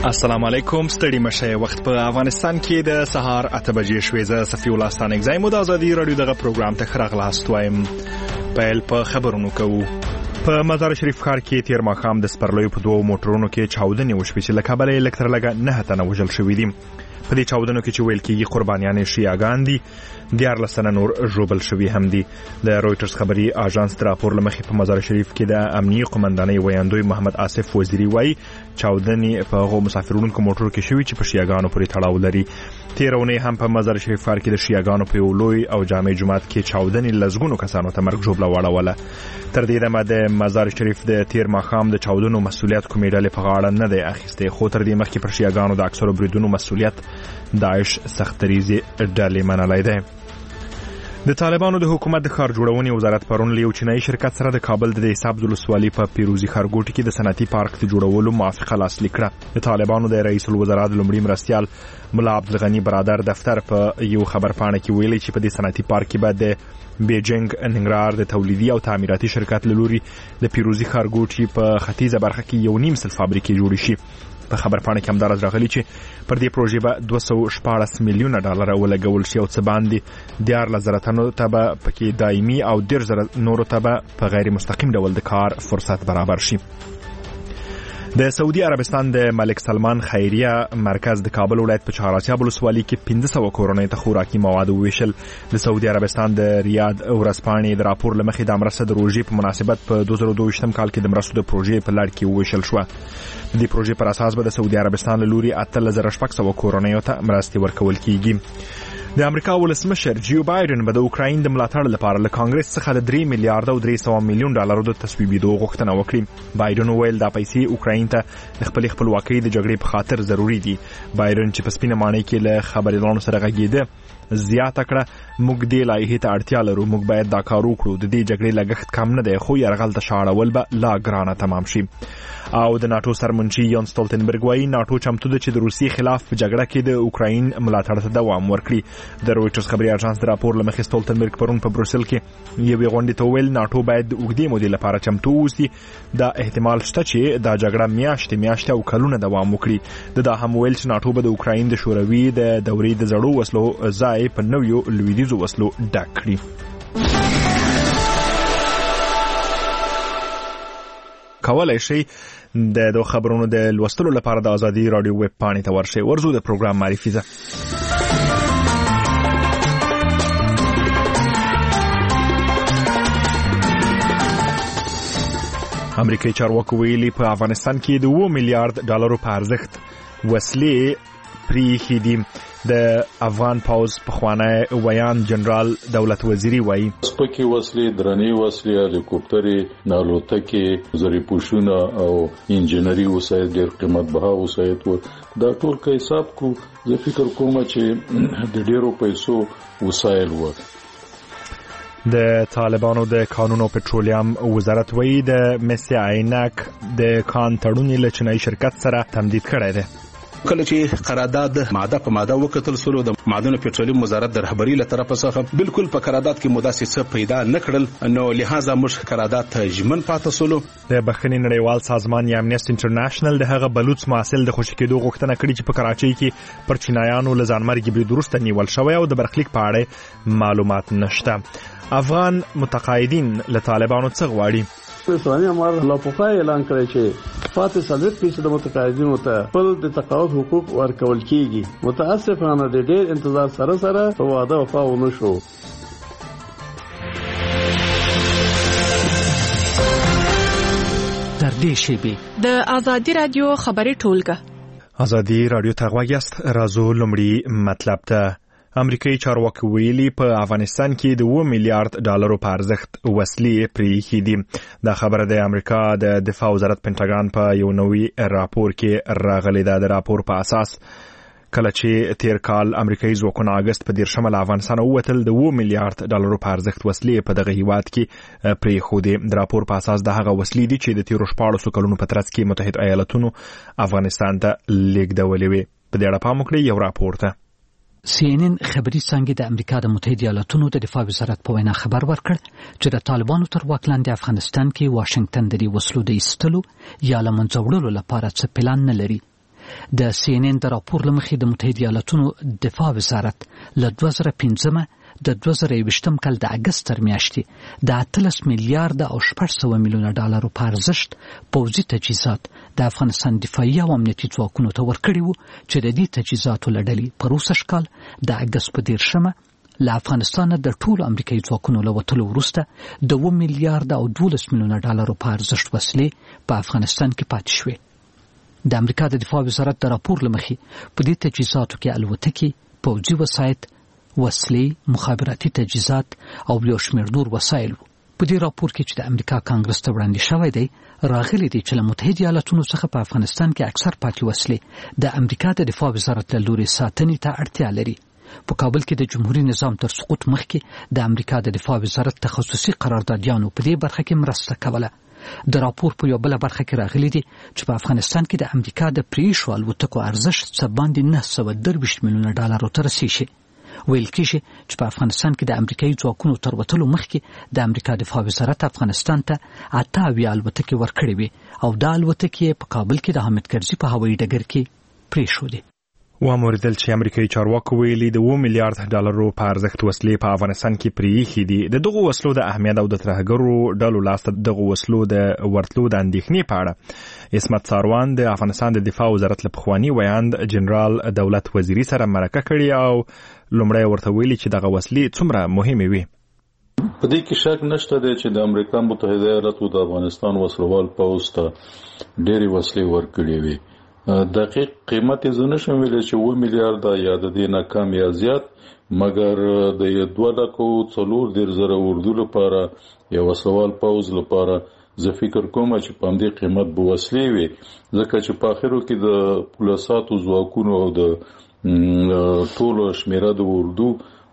السلام علیکم. ستړي مشه. وخت په افغانستان کې د سهار 8 بجې شوې. زه صفي الله ستانک زایم د ازادي رادیو دغه پروګرام ته راغلاست وایم. پیل په خبرونو کوو. په مزار شریف ښار کې تیر ماښام د سپرلیو په دوو موټرونو کې چاودنې وشوې چې له کبله یې لږ تر لږه 9 تنه وژل شوي دي. په دې چاودنو کې چې ویل کېږي قربانیان شیعاګان دي، 14 تنه نور ژوبل شوي هم دي. د رویټرز خبري اژانس د راپور له مخې په مزار شریف کې د امنیي قومندانۍ ویاندوی محمد آصف وزیری وایي چاودنې په هغو مسافرونکو موټرو کې شوي چې په شیعاګانو پورې تړاو لري. تېره اونۍ هم په مزار شریف ښار کې د شیعاګانو په یو لوی او جامع جومات کې چاودنې لسګونو کسانو ته مرګ ژوبله واړوله. تر دې دمه د مزار شریف د تیر ماښام د چاودنو مسؤلیت کومې ډلې په غاړه نه دی اخیستی، خو تر دې مخکې پر شیعاګانو د اکثرو بریدونو مسؤلیت داعش سختریزي ډلې منلی دی. د طالبانو د حکومت د ښار جوړونې وزارت پرون له یو چینایي شرکت سره د کابل د حساب ولسوالۍ په پیروزي ښارګوټي کې د صنعتي پارک د جوړولو موافقه لاسلیک کړه. د طالبانو د رئیس الوزرا د لومړي مرستیال ملا عبدالغني برادر دفتر په یو خبرپاڼه کې ویلي چې په دې صنعتي پارک کې به د بیجینګ ننګرهار د تولیدي او تعمیراتي شرکت له لوري د پیروزي ښارګوټي په ختیځه برخه کې 1.5 فابریکې جوړې شي. په خبرپاڼه کې همدارس راغلي چې پر دې پروژې به 214 میلیونه ډالر ولګول شي او څه باندې 14,000 تنو ته به پکې دایمي او 10,000 نورو ته به په غیر مستقیم ډول د کار فرصت برابر شي. د سعودي عربستان د ملک سلمان خیریه مرکز د کابل ولایت په چهاراسیاب ولسوالۍ کې 1500 کورنۍ ته خوراکي مواد وویشل. د سعودي عربستان د ریاض ورځپاڼې د راپور له مخې د مرسته د روژې په مناسبت په 2022 کال کې د مرستو د پروژې په لړ کې وویشل شوه. د دې پروژې پر اساس به د سعودي عربستان له لوري 8600 کورنۍ ته مرستې ورکول کیږي. د امریکا ولسمشر جیو بایدن به د اوکراین د ملاتړ لپاره له کانګرس څخه د 3 میلیارډ او 300 میلیون ډالرو د تصویبېدو غوښتنه وکړي. بایدن وویل دا پیسې اوکراین ته د خپلې خپلواکۍ د جګړې په خاطر ضروری دي. بایدن چې په سپینه ماڼۍ کې له خبريالانو سره غږېده زیاته کړه موږ دې لایحې ته اړتیا لرو، موږ باید دا کار وکړو. د دې جګړې لګښت کم نه دی، خو یرغل ته شاړول به لا ګرانه تمام شي. او د ناتو سرمنشي یان سټولټنبرګ وایي ناتو چمتو ده چې د روسیې خلاف په جګړه کې د اوکراین ملاتړ ته دوام ورکړي. د رویټرز خبري اژانس د راپور له مخې سټولټنبرګ پرون په بروسل کې یوې غونډې ته وویل ناتو باید د اوږدې مودې لپاره چمتو اوسي. دا احتمال شته چې دا جګړه میاشتې او کلونه دوام وکړي. دا هم ویل چې ناتو به د اوکراین د شوروي د دورې د زړو وسلو ځای په نویو لویدیځو وسلو ډک کړي. کولای شي د خبرونو د لوستلو لپاره د ازادي رادیو ویب پاڼې ته ورشئ. ورزو د پروګرام معرفي ده. امریکایي چارواکو ویلي په افغانستان کې د 2 میلیارډ ډالرو په ارزښت وسلې پریښې دي. د افغان پوز پخوانی ویان جنرال دولت وزیری وایي سپکې وسلې، درنې وسلې، هلیکوپټرې، نالوتکې، زری پوشونه او انجنیری وسایل ډېر قیمت بها وسایل و. دا ټول که حساب کو زه فکر کوم چې د ډېرو پیسو وسایل و. د طالبانو د قانون او پټرولیم وزارت وایي د مس عینک د کان تړون له چینایي شرکت سره تمدید کړی دی. کله چې قرارداد ماده په ماده وکتل سره د معدن او پټرولیم وزارت د رهبری له طرفه څخه بالکل په قرارداد کې مداسې څه پیدا نکړل، نو لہذا موږ قرارداد ته ژمن پاتې سولو. د بخښنې نړیوال سازمان یا امنیست انټرنیشنل د هغه بلوچ محصل د خوشی کېدو غوښتنه کړې چې په کراچۍ کې پر چینایانو له ځانمرګي برید وروسته نیول شوی او د برخلیک په اړه معلومات نشته. افغان متقاعدین له طالبانو څخه غواړي اسلامي امر لا پوښتنه اعلان کړی چې فاتح 30% متقاعدینو ته خپل د تقاعد حقوق ورکول کیږي. متاسفانه د ډېر انتظار سره په وعده وفا ونه شو. تر دې شیبې د ازادي رادیو خبري ټولګه ازادي رادیو ته غواګیاست. راځو لومړی مطلب ته. امریکایي چارواکي ویلي په افغانستان کې د 2 میلیارډ ډالرو په ارزښت وسلې پریښې دي. دا خبره د امریکا د دفاع وزارت پینټاګان په یو نوی راپور کې راغلی ده. د راپور په اساس کله چې تیر کال امریکایي ځواکونه اگست په 10 له افغانستان ووتل د 2 میلیارډ ډالرو په ارزښت وسلې په دغه هیواد کې پریښودې. د راپور په اساس د هغه وسلې دي چې د تیر 14 کلونو په ترڅ کې متحده ایالاتونو افغانستان ته لیږدولې وي. په دې اړه پام وکړئ یو راپور ته. CNN خبري څنګه د امریکا د متحده ایالاتونو د دفاع وزارت په وینا خبر ورکړ چې د طالبانو تر واک لاندې افغانستان کې واشنگټن د وسلو د ایستلو یا له منځه وړلو لپاره څه پلان نه لري. د CNN د راپور لمخې د متحده ایالاتونو دفاع وزارت له 2015 د 2020 کال د اگست تر میاشتې د 13 میلیارډ او 800 میلیونه ډالرو په ارزښت پوځي تجهیزات د افغانستان دفاعي او امنیتي ځواکونو ته ورکړي وو چې د دې تجهیزاتو له ډلې په 20 کال د اگست په 10 له افغانستان د ټولو امریکایي ځواکونو له وتلو وروسته د 2 میلیارډ او 12 میلیونه ډالرو په ارزښت وسلې په افغانستان کې پاتې شوې. د امریکا د دفاع وزارت د راپور لمخې په دې تجهیزاتو کې الوتکې، پوځي وسایط، وسلې، مخابراتي تجهیزات او یو شمېر نور وسایل وو. په دې راپور کې چې د امریکا کانګرس ته وړاندې شوی دی راغلي دي چې له متحده ایالاتونو څخه په افغانستان کې اکثر پاتې وسلې د امریکا د دفاع وزارت له لوري ساتنې ته اړتیا لري. په کابل کې د جمهوریت نظام تر سقوط مخکې د امریکا د دفاع وزارت تخصصي قراردادیانو په دې برخه کې مرسته کوله. د راپور په یو بل برخه کې راغلي دي چې په افغانستان کې د امریکا د پریښو الوتکو ارزښت څه باندې 923 میلیونه ډالرو ته رسیږي. ویل کېږي چې په افغانستان کې د امریکایي ځواکونو تر وتلو مخکې د امریکا دفاع وزارت افغانستان ته 88 الوتکې ورکړې وي او دا الوتکې په کابل کې د حامد کرزي په هوایي ډګر کې پریښودې. واوریدل چې امریکایي چارواکو ویلي د 2 میلیارډ ډالرو په ارزښت وسلې په افغانستان کې پریښې دي. د دغو وسلو د اهمیت او د ترهګرو ډلو لاسته دغو وسلو د ورتلو د اندېښنې په اړه عصمت ساروان د افغانستان د دفاع وزارت له پخواني ویاند جنرال دولت وزیري سره مرکه کړې او لومړی ورته ویلي چې دغه وسلې څومره مهمې وي. په دې کې شک نشته دی چې د امریکا متحده ایالاتو د افغانستان وسلوال پوځ ته ډېرې وسلې ورکړې وي. دقیق قیمت یې زه نشم ویلی چې 2 میلیارډ یا د دې نه کم یا زیات، مګر د 2,40,000 اردو لپاره یا وسلوال پوځ لپاره زه فکر کوم چې په همدې قیمت به وسلې وي، ځکه چې په آخرو کې د پولیساتو ځواکونو او د ټولو شمیره د اردو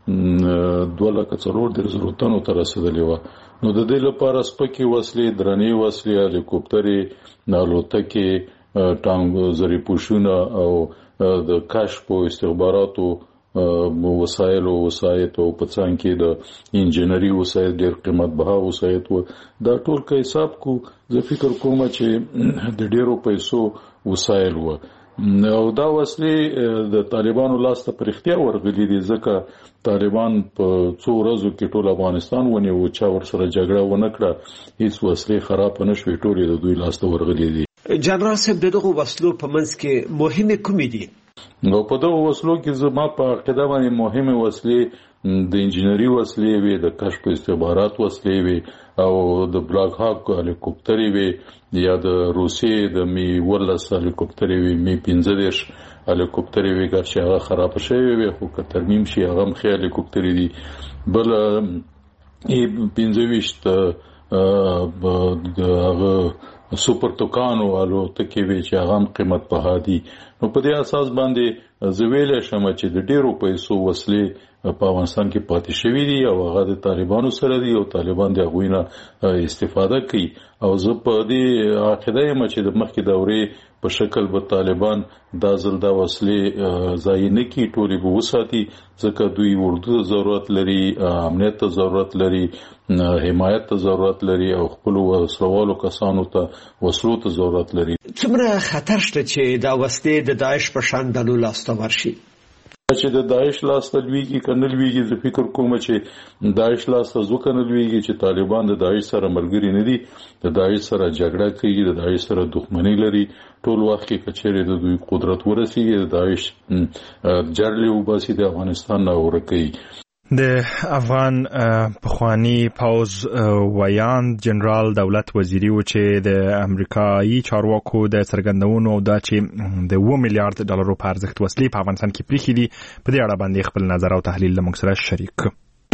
2,40,000 تنو ته رسېدلې وه. نو د دې لپاره سپکې وسلې، درنې وسلې، هلیکوپټرې، الوتکې، ټانک، زریپوشونه او د کشف او استخباراتو وسایل او وسایط او په څنګ کې د انجینری وسایل ډېر قیمت بها وسایط و. دا ټول که حساب کو زه فکر کوم چې د ډېرو پیسو وسایل و او دا وسلې د طالبانو لاس ته پر اختیار ورغلي دي، ځکه طالبان په څو ورځو کې ټول افغانستان ونیو، چا ورسره جګړه ونه کړه، هیڅ وسلې خراب نه شوې، ټولې د دوی لاس ته ورغلي دي. جنرال صاحب دغه وسلو په منځ کې مهمه کومې دي؟ نو په دغه وسلو کې زما په عقیده باندې مهمه وسلې د انجینری وسلې وي، د کشف استخبارات وسلې وي او د بلاک هاک هلیکوپټرې وي یا د روسیې د می 18 هلیکوپټرې وي، می 15 هلیکوپټرې وي، ګرچې هغه خراب شوی وي خو که ترمیم شي هغه هم ښه هلیکوپټرې دي. بل 15 د هغه سوپر توکانو الوتکې وي چې هغه هم قیمت بها دي. نو په دې اساس باندې زه ویلی شم چې د ډېرو پیسو وسلې په افغانستان کې پاتې شوي دي او هغه د طالبانو سره دي او طالبان د هغوی نه استفاده کوي. او زه په دې عقیده یم چې د مخکې دورې په شکل به طالبان دا ځل دا وسلې ضایع نه کړي، ټولې به وساتي، ځکه دوی اردو ته ضرورت لري، امنیت ته ضرورت لري، حمایت ته ضرورت لري او خپل وسلوالو کسانو ته وسلو ته ضرورت لري. څومره خطر شته چې دا وسلې د داعش په شان ډلو لاسته ورشي؟ چې د داعش لاسته لویږي که نه لویږي، زه فکر کوم چې داعش لاسته ځکه نه لویږي چې طالبان د داعش سره ملګري نه دي، د داعش سره جګړه کوي، د داعش سره دښمني لري. ټول وخت کې که چیرې د دوی قدرت ورسیږي د داعش جړلې وباسي د افغانستان نه ورکوي. د افغان پخوانی پوز ویاند جنرال دولت وزیري و چې د امریکایي چارواکو د څرګندونو دا چې د 2 میلیارډ ډالرو په ارزښت وسلې په افغانستان کې پریښې دي، په دې اړه باندې خپل نظر او تحلیل له موږ سره شریک.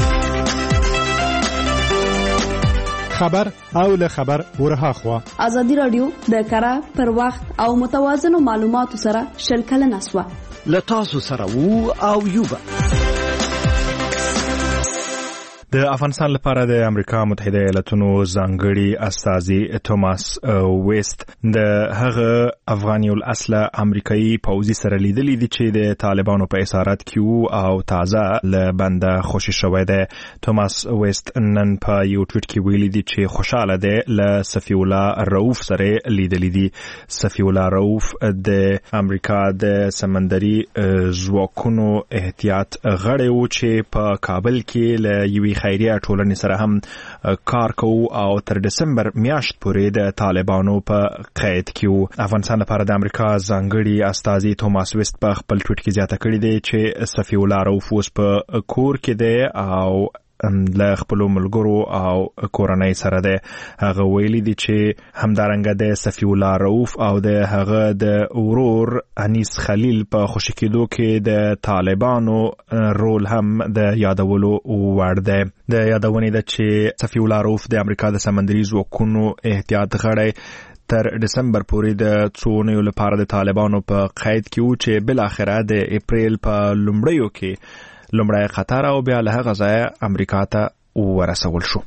خبر او له خبر ورها خوا ازادي رادیو د کره پر وخت او متوازنو معلوماتو سره شلکل نسوه له تاسو سره وو او یوبه د افغانستان لپاره د امریکا متحده ایالاتونو ځانګړي استازي توماس ویست د هغه افغاني الاصله امریکایي پوځي سره لیدلې دي چې د طالبانو په اسارت کې او تازه له بنده خوشی شوی دی. توماس ویست نن په یو ټویټ کې ویلي دي چې خوشاله دی له صفی الله رؤوف سره لیدلې دي. صفی الله رؤوف د امریکا د سمندري ځواکونو احتیاط غړی و چې په کابل کې له یوې خیریه ټولنې سره هم کار کوو او تر دسمبر میاشت پورې د طالبانو په قید کې. افغانستان لپاره د امریکا ځانګړي استازي توماس ویست په خپل ټویټ کې زیاته کړې دی چې صفی الله رؤوف اوس په کور کې دی او له خپل ملګرو او کورنۍ سره دی. هغه ویلي دي چې همدارنګه د صفی الله رؤوف او د هغه د ورور انیس خلیل په خوشی کېدو کې د طالبانو رول هم د یادولو وړ دی. د یادونې ده چې صفی الله رؤوف د امریکا د سمندري ځواکونو احتیاط غړی تر دسمبر پورې د څونیو لپاره د طالبانو په قید کې و چې بل اخره د اپریل په لومړیو کې لومړی قطر او بیا له هغه ځایه امریکا ته ورسول شو.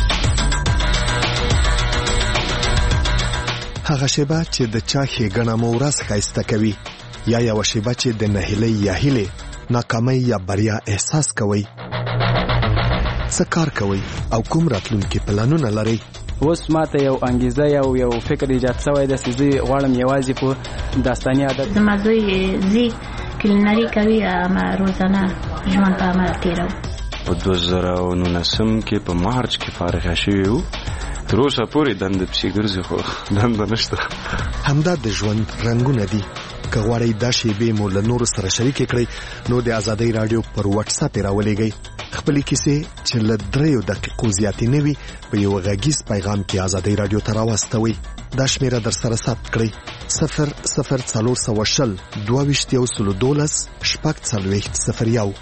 هغه شیبه چې د چا ښېګڼه مو ورځ ښایسته کوي یا یوه شیبه چې د نهیلۍ یا هیلې ناکامۍ یا بریا احساس کوئ. څه کار کوئ او کوم راتلونکي پلانونه لرئ؟ اوس ماته یو انګیزه یو فکر ایجاد شوی دی چې زه غواړم یوازې په داستاني عادت زما زوی زی کلینري کوي اما روزانه ژوند په عمل تیرو. په 2019 کې په مارچ کې فارغ شوی وو. تر اوسه پورې دنده پسې ګرځي خو دنده نشته. همدا د ژوند رنګونه دي. که غواړئ دا شیبې مو له نورو سره شریکې کړئ نو د ازادۍ راډیو پر واتس اپ راولېږئ. خپلې کیسې چې له 3 دقیقو زیاتې نه وي په یو غږیز پیغام کې ازادۍ راډیو ته راواستوئ. دا شمیره در سره ثبت کړئ 00420 22 40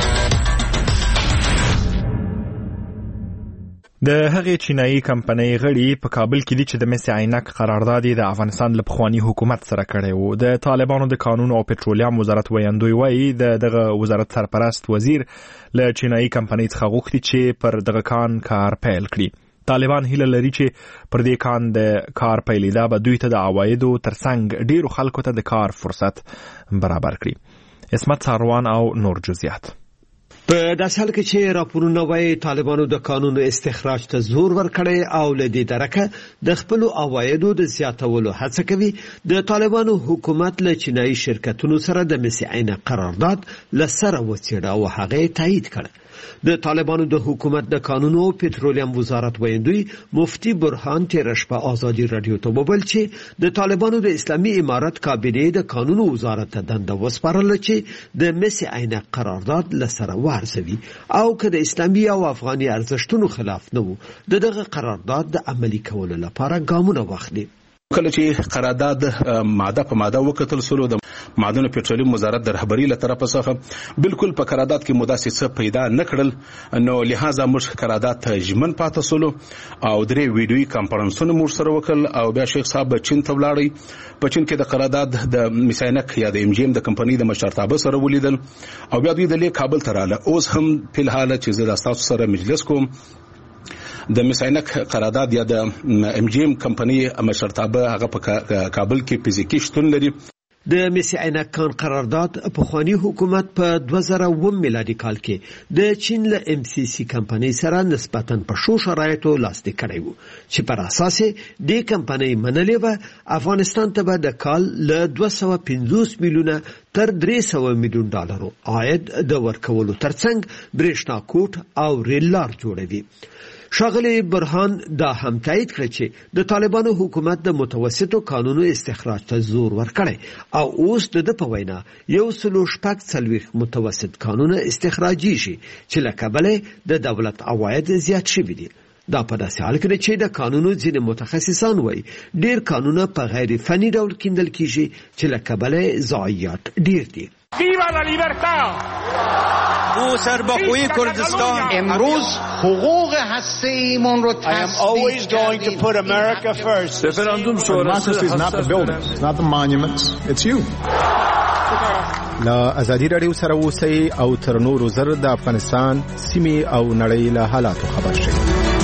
د هغې چینایي کمپنۍ غړي په کابل کې دي چې د مس عینک قرارداد د افغانستان له پخواني حکومت سره کړی و. د طالبانو د قانون او پټرولیم وزارت ویاندوی وایي دغه وزارت سرپرست وزیر له چینایي کمپنۍ څخه غوښتي چې پر دغه کار پیل کړي. طالبان هیله لري چې پر دې کان د کار پیلیدا به دوی ته د عوایدو ترڅنګ ډیرو خلکو ته د کار فرصت برابر کړي. اسمت ساروان او نور جزئیات. په داسې حال کې چې راپورونه وايي طالبانو د قانون استخراج ته زور ورکړی او له دې درکه د خپل عوایدو د زیاتولو هڅه کوي. د طالبانو حکومت له چینایي شرکتونو سره د مس عینک قرارداد لسره وڅېړه او هغه تایید کړ. د طالبانو د حکومت د قانون او پټرولیم وزارت ویاندوی مفتی برهان تیر شپه ازادي رادیو ته وویل چې د طالبانو د اسلامي امارت کابینه د قانون وزارت ته دنده وسپارله چې د مس عینک قرارداد لسره ورزوي او که د اسلامي او افغاني ارزښتونو خلاف نه وو دغه قرارداد د عملي کولو لپاره ګامونه واخلي. کله چې قرارداد ماده په ماده وکتل سلو د معدن پټرولیم وزارت د رهبری له طرفه څخه بالکل په قرارداد کې مداسې څه پیدا نکړل نو لہذا موږ قرارداد ته ژمن پاتې سلو او درې ویډیوي کانفرنسونه موږ سره وکړل او بیا شیخ صاحب چین ته ولاړی. په چین کې د قرارداد د میساینک یا د ام جی ام د کمپنۍ د مشرتابه سره ولیدل او بیا دوی د کابل ته رااله. اوس هم په الحال چې زه تاسو سره مجلس کوم د میساینک قرارداد یا د ام جی ام کمپنۍ مشرتابه هغه په کابل کې فزیکی شتون لري. د مس عینک کان قرارداد پخوانی حکومت په 2009 میلادي کال کې د چین له ام سی سی کمپنۍ سره نسبتاً په شو شرایطو لاسلیک کړی وو چې پر اساس د کمپنۍ منلې و افغانستان ته د کال له 250 میلیونه تر 300 میلیون ډالرو عاید د ورکولو ترڅنګ برېښنا کوټ او ریل لار جوړوي. شاغلی برهان دا هم تایید کړ چې د طالبانو حکومت د متوسطو قانونو استخراج ته زور ورکړي او اوس د په وینا 140 متوسط قانون استخراجي شي چې لکبله د دولت عواید زیات شوي دي. دا په داسې حال کې چې د قانونو ځینې متخصصان وایي ډیر قانونه په غیر فني ډول کیندل کیږي چې لکبله ضایعات ډیر دي. ویوا لا لیبرتا او سربخوی کردستان امروز حقوق هسته‌ایمون رو I am always going to put America first. Referendum sonrası not the buildings, not the monuments, it's you. لا ازادي رادیو سره اوسئ او تر نورو زر د افغانستان سیمې او نړۍ له حالاتو خبر شئ.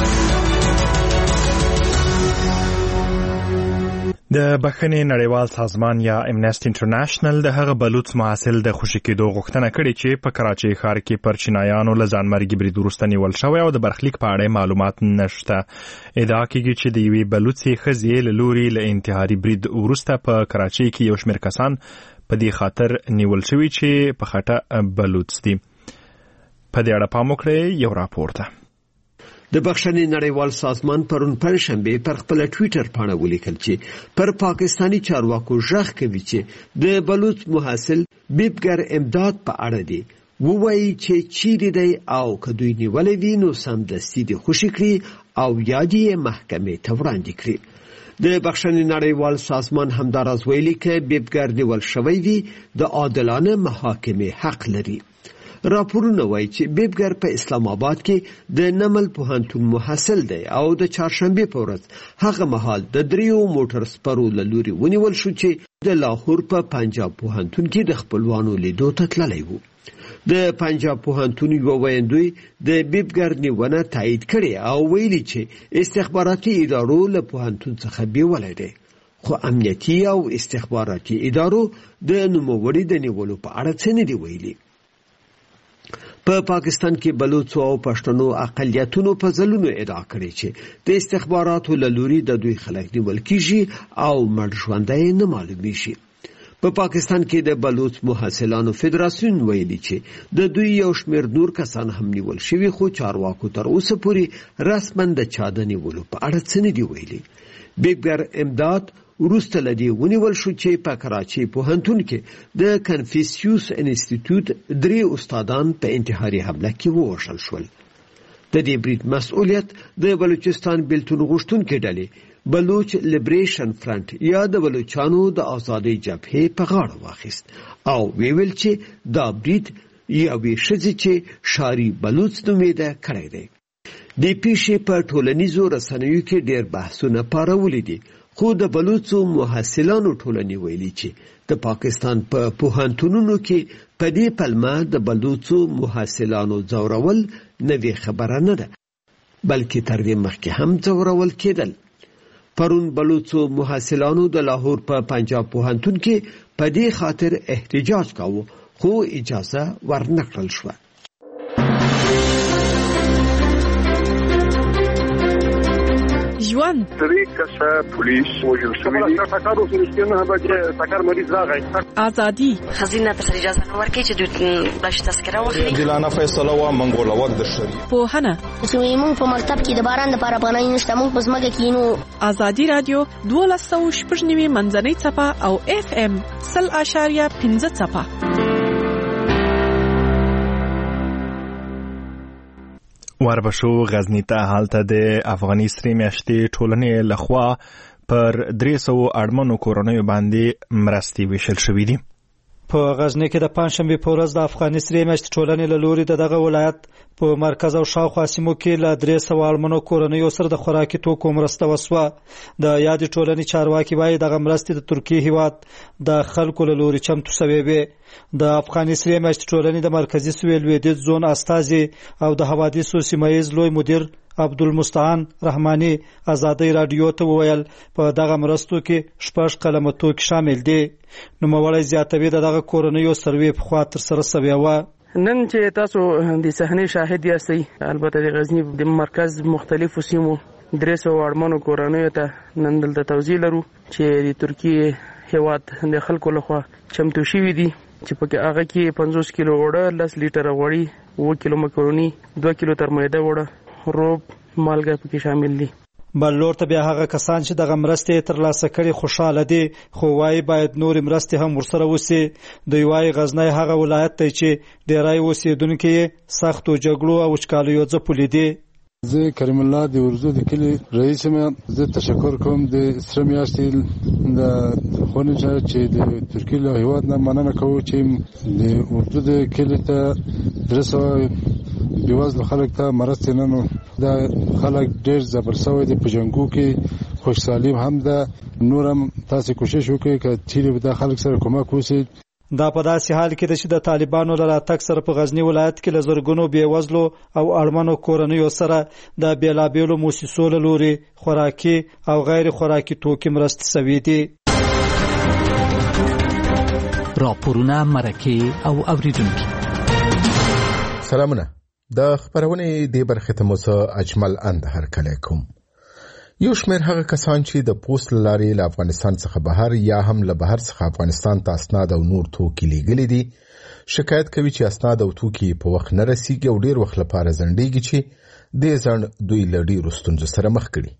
د بخښنې نړیوال سازمان یا امنیسټي انټرنیشنل د هغه بلوڅ محصل د خوشي کېدو غوښتنه کړې چې په کراچۍ ښار کې پر چینایانو له ځانمرګي برید وروسته نیول شوی او د برخلیک په اړه معلومات نشته. ادعا کېږي چې د یوې بلوڅې ښځې له لوري له انتحاري برید وروسته په کراچۍ کې یو شمېر کسان په دې خاطر نیول شوي چې په خټه بلوڅ دي. په دې اړه پام وکړئ یو راپور ده. د بخښنې نړیوال سازمان پرون پنځشنبه پر خپل ټوئیټر باندې ولیکل چې پر پاکستانی چارواکو ژغ کوي چې د بلوچ محصل بیبګر امداد په اړه دی وایي چې چیرې دی او کدوې نیولې وي نو سمدستي دي خوشي کړي او یادې محکمې ته وړاندې کړي. د بخښنې نړیوال سازمان همداراز ویلي چې بیبګر نیول شوی وي د عادلانه محاکمې حق لري. راپورونه وایي چې بیبګر په اسلام آباد کې د نمل پوهنتون محصل دی او د چهارشنبه په ورځ هغه مهال د دریو موټر سپرو له لوري ونیول شو چې د لاهور په پنجاب پوهنتون کې د خپلوانو لیدو ته تللی و. د پنجاب پوهنتون یو ویندوی د بیبګر نیونه تایید کړي او ویلي چې استخباراتي ادارو له پوهنتون څخه بیولای دي خو امنیتي او استخباراتي ادارو د نوموړي د نیولو په اړه څه نه دی ویلي. په پاکستان کې بلوڅ او پښتنو اقلیتونو په ځلونو ادعا کړې چې د استخباراتو له لوري د دوی خلک نیول کیږي او مړ ژوندۍ نه معلومي شي. په پاکستان کې د بلوڅ محصلانو فدراسیون ویلي چې د دوی یو شمېر نور کسان هم نیول شوي خو چارواکو تر اوسه پورې رسماً د چا د نیولو په اړه څه نه دي ویلي. بیبګر امداد وروسته لدی ونیول شو چې په کراچۍ پوهنتون کې د کنفیسیوس انسټیټیوټ 3 استادان په انتحاري حمله کې ووژل شول. د دې برید مسؤلیت د بلوچستان بیلتون غوښتونکو ډلې بلوچ لیبریشن فرنٹ یا د بلوچانو د آزادۍ جبهې په غاړه واخیست او ویل چې دا برید یوې ښځې چې شاری بلوچ نومېده کړی دی. د پیښې په ټولنیزو رسنیو کې ډېر بحثونه پارولي دي خو د بلوڅو محصلانو ټولنې ویلي چې د پاکستان په پوهنتونونو کې په دې پلمه د بلوڅو محصلانو ځورول نوې خبره نه ده بلکې تر دې مخکې هم ځورول کېدل. پرون بلوڅو محصلانو د لاهور په پنجاب پوهنتون کې په دې خاطر احتجاج کاوه خو اجازه ورنکړل شوه. ژوند طریقه پولیس وجل شوی دی تکارو سرشتنه به تکار مریض راغی ازادي خزینه ته اجازه ورکړي چې د بش تذکره واخلي. عادلانه فیصله و منګول وخت د شری په هنه چې موږ په مکتب کې د باران لپاره پناه نشته موږ په ځمکه کې نو. ازادي رادیو 1290 منځنۍ صفه او FM 0.15 صفه. وربشو غزنی ته حالت د افغاني سری میاشتې ټولنې لخوا پر 300 اړمنو کورنیو باندې مرستې ویشل شوې دي. په غزنی کې د پنځشنبه په ورځ د افغاني سری میاشتې ټولنې له لوري دغه ولایت په مرکز او شاوخوا سیمو کې له 300 اړمنو کورنیو سره د خوراکي توکو مرسته وسوه. د یادې ټولنې چارواکي وایي دغه مرستې د ترکیه هیواد د خلکو له لوري چمتو شوې وي. د افغاني سری میاشتې ټولنې د مرکزي سویل لویدیځ زون استازي او د حوادثو سیمایي لوی مدیر عبدالمستعان رحماني ازادي رادیو ته وویل په دغه مرستو کې 6 قلمه توکي شامل دي. نو مولای زیاتوي دغه کورنیو سروي په خاطر سره سوي و. نن چې تاسو د صحنه شاهد یاستئ البته د غزنی د مرکز مختلفو سیمو 300 اړمنو کورنیو ته نن دلته توزیع لرو چې د ترکیه هیواد د خلکو لخوا چمتو شوی دي چې په هغه کې 50 کیلو وړه 10 لیټر غوړي 2 کیلو مکروني 2 کیلو ترمیده وړه روب مالګه پکې شامل دي. بل لور ته بیا هغه کسان چې دغه مرستې ترلاسه کړي خوشاله دي خو وايي باید نور مرستې هم ورسره وسی. دوی وايي غزنی هغه ولایت دی چې ډیرای اوسیدونکو سختو جګړو او وچکالیو ځپلې دي. زه کریم الله د ورزو د کلی رئیس مې زه تشکر کوم د سره میاشتې د خونې چې د ترکیه له هیواد نه مننه کوم چې د ورزو د کلی ته 300 بیوازل خلک ته مرستې نن دا خلک ډېر زبر شوی دي په جنګو کې خوشحالي هم ده. نورم تاسو کوشش وکړئ چې د خلک سره کومک وکړئ. دا په داسې حال کې چې د طالبانو له راتګ سره په غزنی ولایت کې له زرګونو بېوزلو او اړمنو کورنیو سره د بیلابېلو موسسو له لوري خوراکي او غیر خوراکي توکي مرستې شوې دي. راپورونه مرکه او اوریدونکي سلامونه. د خبرونې د برخه ته موسی اجمل اند هرکلی کوم. یو شمېر هغه کسان چې د پوسټ لارې له افغانستان څخه بهر یا هم له بهر څخه افغانستان ته اسناد او نور توکي لیږلي دي شکایت کوي چې اسناد او توکي په وخت نه رسیږي او ډیر وخت لپاره ځنډېږي چې د ځنډ دوی له ډیرو ستونزو سره مخ کړي.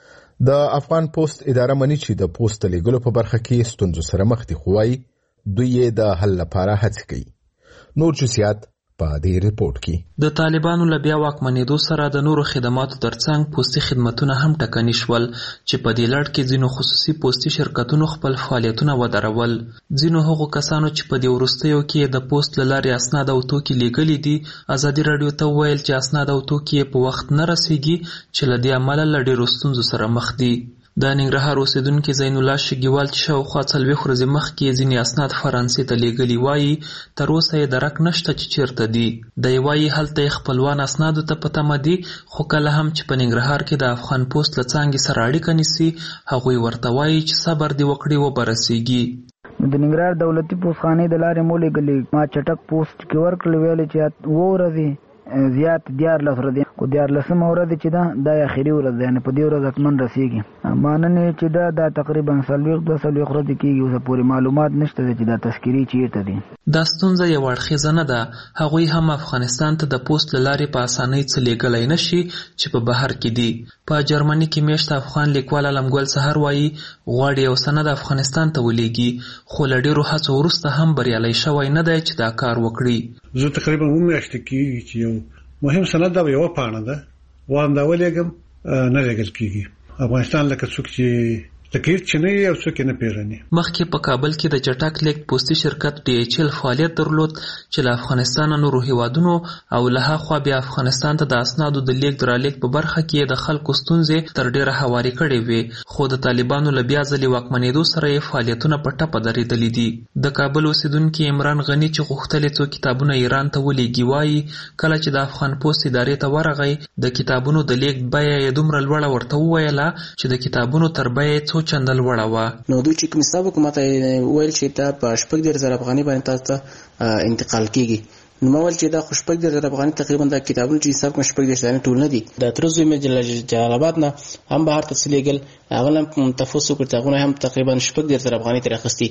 د افغان پوسټ اداره مني چې د پوسټ لیږلو په برخه کې ستونزو سره مخ دي خو وايي دوی یې د حل لپاره هڅې کوي. نور جزئیات په دې ریپورت کې. د طالبانو له بیا واکمنېدو سره د نورو خدماتو ترڅنګ پوستي خدماتونه هم ټکني شول چې په دې لړ کې ځینو خصوصي پوستي شرکتونو خپل فعالیتونه ودرول. ځینو هغو کسانو چې په دې وروستیو کې د پوسټ له لارې اسناد او توکي لیږلي دي ازادي راډیو ته وویل چې اسناد او توکي په وخت نه رسیږي چې له دې امله له ډېرو ستونزو سره مخ دي. د ننګرهار اوسیدونکي زین الله شګیوال چې شاوخوا 40 ورځې مخکې ځینې اسناد فرانسې ته لیږلي وایي تر اوسه یې درک نشته چې چیرته دي. دی وایي هلته یې خپلوان اسنادو ته په تمه دي خو کله هم چې په ننګرهار کې د افغان پوسټ له څانګې سره اړیکه نیسي هغوی ورته وایي چې صبر دې وکړي وبرسیږي. د ننګرهار دولتي پوسټخانې د لارې مو لیږلي ما چټک پوسټ کې ورکړل ویلې چې 2 ورځې زیات 14 ورځې کو 14 ورځې چې دا اخیری ورځ ده نه په دې ورځ اتمن رسیږي ماننه چې دا تقریبا 200 ورځې کېږي اوس پورې معلومات نشته چې دا تذکری چیرته دي. دا ستونزه یو اړخیزه نه ده. هغوی هم افغانستان ته د پوسټ له لارې په اسانۍ څه لیږلی نشي چې په بهر کې دي. په جرمني کې میشت افغان لیکوال علمګل سحر وایي غواړي یو سند افغانستان ته ولېږي خو له ډېرو هڅو وروسته هم بریالی شوی نه دی چې دا کار وکړي. زه تقریبا میاشتې کېږي چې یو مهم سند دا یو پاڼه ده وان دا ولېږم نه لېږل کېږي. افغانستان لکه څوک چې تکلیف چې نه یو څوک نه پیژني. مخکې په کابل کې د چټک لیک پوسټي شرکت DHL فعالیت درلود چې له افغانستان نورو هیوادونو او له هاخوا بیا افغانستان ته د اسنادو د لیک درلیک په برخه کې د خلکو ستونزې تر ډیره هواري کړې وې خو د طالبانو له بیا ځلې واکمنېدو سره یې فعالیتونه په ټپه درېدلي دي. د کابل اوسیدونکي عمران غني چې غوښتل څو کتابونه ایران ته ولېږي وایي کله چې د افغان پوسټ ادارې ته ورغی د کتابونو د لیک بیه یې دومره لوړه ورته وویله چې د کتابونو تر بیې چندل وړه وه. نو دوی چې کوم حساب حکومت ویل چې دا په 14,000 افغاني باندې تاسو ته انتقال کیږي نو مول چې دا 14,000 افغاني تقریبا د کتابونو چې حساب کوم 14,000 ټول نه دي. د ترزوی مې جلال آباد نه هم بهر ته سلیګل هغه هم تفوس وکړ هغه هم تقریبا 14,000 افغاني تر اخستي.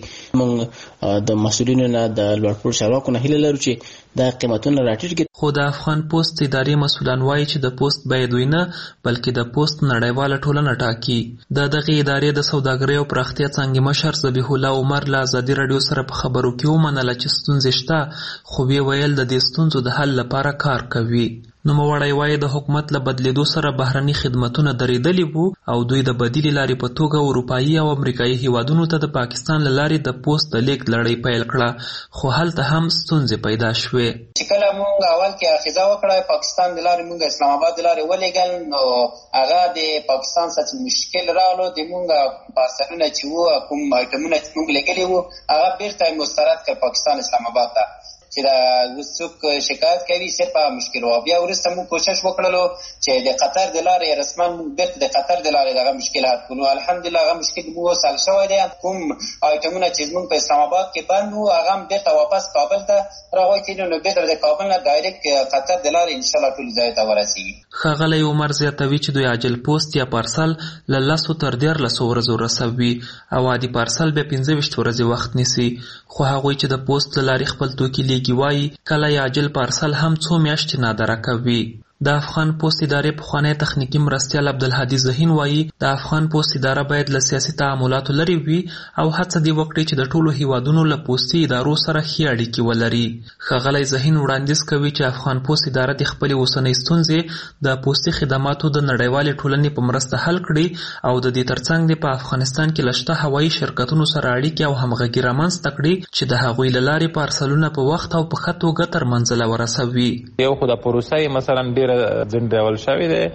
موږ د مسؤلینو نه د لوړپوړ چارواکو نه هیله لرو چې دا قیمتونه راټیټ کړي. خو د افغان پوسټ ادارې مسؤلان وایي چې د پوسټ بیه دوی نه بلکې د پوسټ نړیواله ټولنه ټاکي. د دغې ادارې د سوداګرۍ او پراختیا څانګې مشر ذبیح الله عمر له ازادي راډیو سره په خبرو کې ومنله چې ستونزې شته خو ویې ویل د دې ستونزو د حل لپاره کار کوي. نوموړی وایي د حکومت له بدلیدو سره بهرني خدمتونه درېدلي وو او دوی د بدیلې لارې په توګه اروپایي او امریکایي هیوادونو ته د پاکستان له لارې د پوسټ د لیږد لړۍ پیل کړه خو هلته هم ستونزې پیدا شوې. چې کله موږ اول کې اخیزه وکړه پاکستان د لارې موږ اسلام آباد د لارې ولېږل نو هغه د پاکستان سره مشکل راغلو د موږ پارسلونه چې وو کوم آیټمونه چې موږ لیږلي وو هغه بیرته مسترد کړ پاکستان اسلام آباد ته چې دا وسوک شکایت کوي صرف مشکل و بیا ورسته موږ کوشش وکړلو چې د قطر د لارې رسما بیرته د قطر د لارې دغه مشکلات کولو الحمدلله هغه مشکل مو حل شوی دی. کوم آیټمونه چې موږ په اسلام آباد کې بند وو هغه بیرته واپس کابل ته راغوتي نو بیرته د کابل نه ډایرکټ قطر د لارې ان شاء الله ټول ځای ته ورسیږي. ښاغلی عمر زیاتوي چې دوی عاجل پوسټ یا پارسل له 10 تر 14 ورځو رسوي او عادي پارسل بیا 15 ورځې وخت نیسي خو هغوی چې د پوسټ له لارې خپل توکي لیږي وایي کله یې عاجل پارسل هم 2 میاشتې نادره کوي. د افغان پوسټ ادارې پخوانی تخنیکي مرستیال عبدالهادي ذهین وایي د افغان پوسټ اداره باید له سیاسي تعاملاتو لرې وي او هڅه دې وکړي چې د ټولو هیوادونو له پوسټي ادارو سره ښې اړیکې ولري. ښاغلی ذهین وړاندیز کوي چې افغان پوسټ اداره د خپلې اوسنۍ ستونزې د پوسټي خدماتو د نړیوالې ټولنې په مرسته حل کړي او د دې ترڅنګ د په افغانستان کې له شته هوایي شرکتونو سره اړیکې او همغږي رامنځته کړي چې د هغوی له لارې پارسلونه په وخت او په ښه توګه تر منزله ورسوي. یو خو د پروسې مثلا ډېره ځنډول شوې ده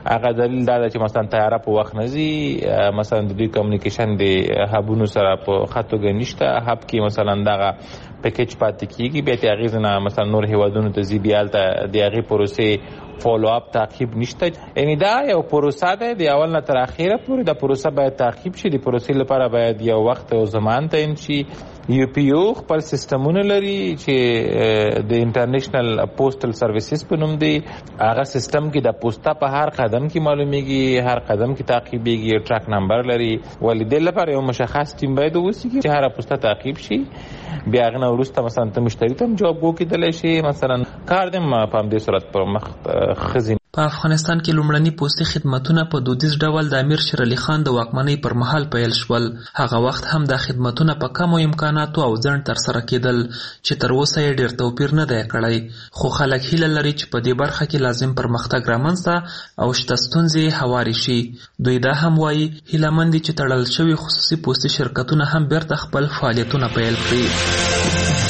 هغه دلیل دا چې مثلا طیاره په وخت نه ځي، مثلا د دوی کمیونیکیشن د هابونو سره په خاطوګه نشته، هاب کې مثلا دغه پیکیج پاتې کیږي، بیا ته غیزنه مثلا نور هیوادونو ته زیبیال ته د هغه پروسې فالو اپ تعقیب نشته. یعنی دا یو پروسه ده، د اول نه تر اخیره پورې د پروسه باید تعقیب شي. د پروسې لپاره باید یو وخت او زمان تعیین شي. یو پی او خپل سیستمونه لري چې د انټرنیشنل پوسټل سرویسز په نوم دی. هغه سیستم کې د پوسټا په هر قدم کې معلومیږي، هر قدم کې تعقیبېږي، ټریک نمبر لري. ولې د لپاره یو مشخص ټیم باید وسی چې هر پوسټا تعقیب شي. بیا غنه ورسته مثلا ته مشتری ته جواب وکړي دلای شي، مثلا کار دې ما په دې صورت پر مخ خزین. په افغانستان کې لومړني پوستي خدماتونه په دودیز ډول د امیر شیر علي خان د واکمنۍ پر مهال پیل شول. هغه وخت هم دا خدماتونه په کمو امکاناتو او ځنډ ترسره کېدل چې تر اوسه یې ډېر توپیر نه دی کړی. خو خلک هیله لري چې په دې برخه کې لازم پرمختګ رامنځته او شته ستونزې هوارې شي. دوی دا هم وایي هیله مند دي چې تړل شوي خصوصي پوستي شرکتونه هم بیرته خپل فعالیتونه پیل کړي.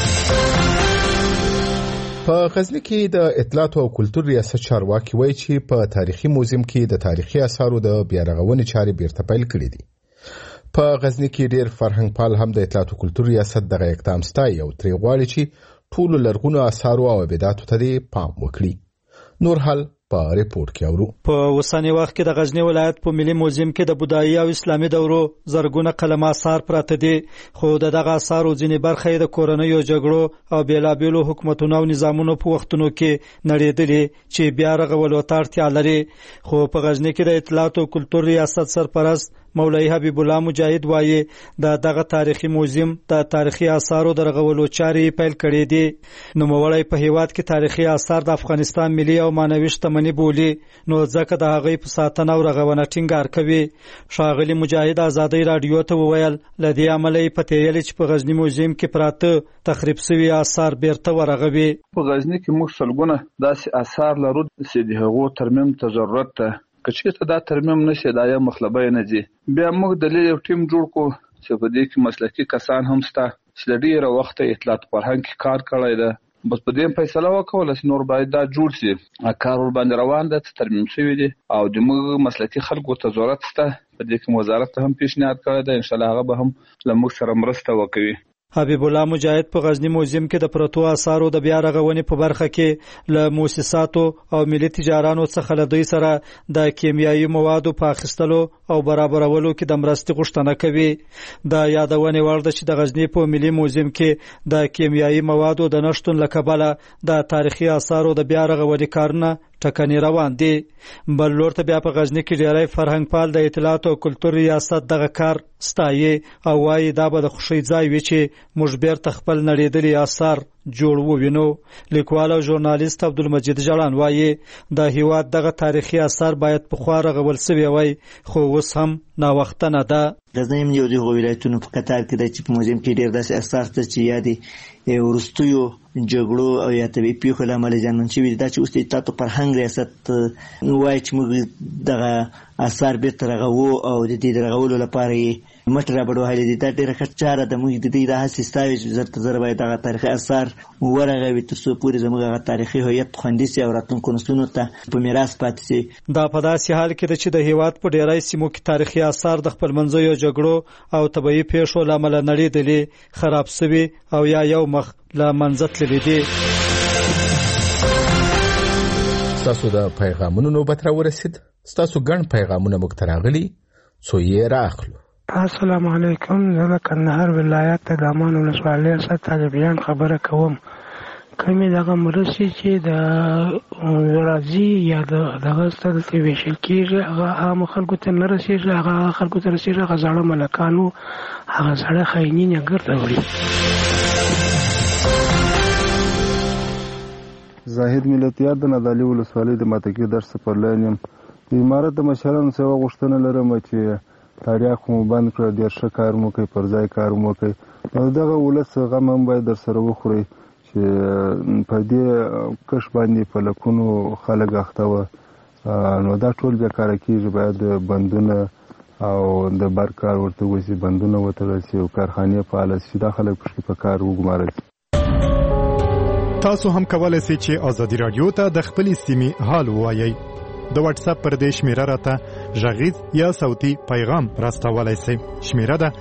په غزنی کې د اطلاعات او کلتور ریاست چارواکي وایي چې په تاریخي موزیم کې د تاریخي آثارو د بیا رغونې چارې بیرته پیل کړې دي. په غزنی کې ډېر فرهنګ پال هم د اطلاعات او کلتور ریاست دغه اقدام ستایي او ترې غواړي چې ټولو لرغونو آثارو او ابداتو ته پام وکړي. نور حال په ریپورت کې اورو. په اوسنی وخت کې د غزنی ولایت په ملي موزیم کې د بودایي او اسلامي دورو زرګونه قلم آثار پراته دي، خو دغه آثارو ځینې برخه د کورنیو جګړو او بیلابیلو حکومتونو او نظامونو په وختونو کې نړېدلې چې بیا رغولو ته اړتیا لري. خو په غزنی کې د اطلاعات او کلتور ریاست سرپرست مولوی حبیب الله مجاهد وایي دغه تاریخي موزیم د تاریخي آثارو د رغولو چارې پیل کړې دي. نوموړی په هیواد کې تاریخي آثار د افغانستان ملي او معنوي شتمني بولي، نو ځکه د هغې په ساتنه او رغونه ټینګار کوي. ښاغلي مجاهد ازادۍ راډیو ته وویل له دې امله یې پته ویلې چې په غزنی موزیم کې پراته تخریب شوي آثار بیرته ورغوي. په غزنی کې موږ سلګونه داسې آثار لرو چې د هغو ترمیم ته ضرورت ده. که چېرته دا ترمیم نشي دا یو مخلبه نه ځي. بیا موږ د یو ټیم جوړ کړو چې په دې کې مسلکي کسان هم شته چې د ډېره وخته اطلاعات فرهنګ کې کار کړی ده. بس په دې فیصله وکړه چې نور باید دا جوړ شي. کار ور باندې روان ده، ترمیم شوی دی او د موږ مسلکي خلکو ته ضرورت شته. په دې کې وزارت ته هم پیشنهاد کړی دی، ان شاء الله هغه به هم له موږ سره مرسته وکړي. حبیب الله مجاهد په غزنی موزیم کې د پرتو آثارو د بیا رغونې په برخه کې له مؤسساتو او ملي تجارانو څخه له دوی سره د کیمیاوي موادو په اخیستلو او برابرولو کې د مرستې غوښتنه کوي. د یادونې وړ ده چې د غزنی په ملي موزیم کې د کیمیاوي موادو د نشتون له کبله د تاریخي آثارو د بیا رغونې کارونه ټکنې روان دي. بل لور ته بیا په غزنی کې ډېری فرهنګ پال د اطلاعات او کلتور ریاست دغه کار ستایي او وایي دا به د خوښۍ ځای وي چې موږ بیرته خپل نړېدلي آثار جوړ ووینو. لیکوال او ژورنالیست عبدالمجید جلان وایي د هیواد دغه تاریخي آثار باید پخوا رغول سوي وای، خو اوس هم ناوخته نه ده. غزنی هم یو د ولایتونو په قطار کې د چې په موزیم کې ډېر داسې آثار ته چې یادې وروستیو جګړو او یا طبیعي پیښو له امله زیانمن شوي دي. دا چې اوس د اطلاعات او فرهنګ ریاست وایي چې موږ دغه آثار بیرته رغوو او د دې د رغولو لپاره یې مټ رابډوهلې دي. دا ډېره ښه چاره ده. موږ د دې دا هڅې ستایو چې زر ته زر باید دغه تاریخي آثار ورغوي تر څو پورې زموږ هغه تاریخي هویت خوندي سي او راتلونکو نسلونو ته په میراث پاتې سي. دا په داسې حال کې ده چې د هیواد په ډېری سیمو کې تاریخي آثار د خپلمنځیو جګړو او طبیعي پیښو له امله نړېدلي، خراب سوي او یا یو مخ له منځه تللي دي. ستاسو د پیغامونو نوبت راورسید. ستاسو ګڼ پیغامونه موږ ته راغلي، څو یې رااخلو. السلام علیکم. زه د کندهار ولایت د دامان ولسوالۍ څخه طالبیان خبره کوم. کمی دغه مرستې چې د راځي یا دغه ستاسو کې ویشل کېږي هغه عام خلکو ته نه رسېږي، هغه خلکو ته رسېږي هغه زاړه ملکانو، هغه زاړه خاینین یې ګرد وړي. زاهد ملتیار د نادعلي ولسوالۍ د ماتکي درس پر لاین یم. د امارت د مشرانو څخه غوښتنه لرم چې تاریخ مو بند کړ، ډېر ښه کار مو کوي، پر ځای کار مو کوي. نو دغه ولس غم هم باید در سره وخورئ چې په دې کش باندې په لکونو خلک اخته وه. نو دا ټول بیا کاره کېږي. باید بندونه او د بر کار ورته وشي، بندونه وتړل شي او کارخانې فعاله شي، دا خلک پکې په کار وګمارل شي. تاسو هم کولای شئ چې ازادي رادیو ته د خپلې سیمې حال ووایئ. د واتس اپ پر دې شمیره راته غږیز یا صوتي پیغام راستولای شئ. شمیره ده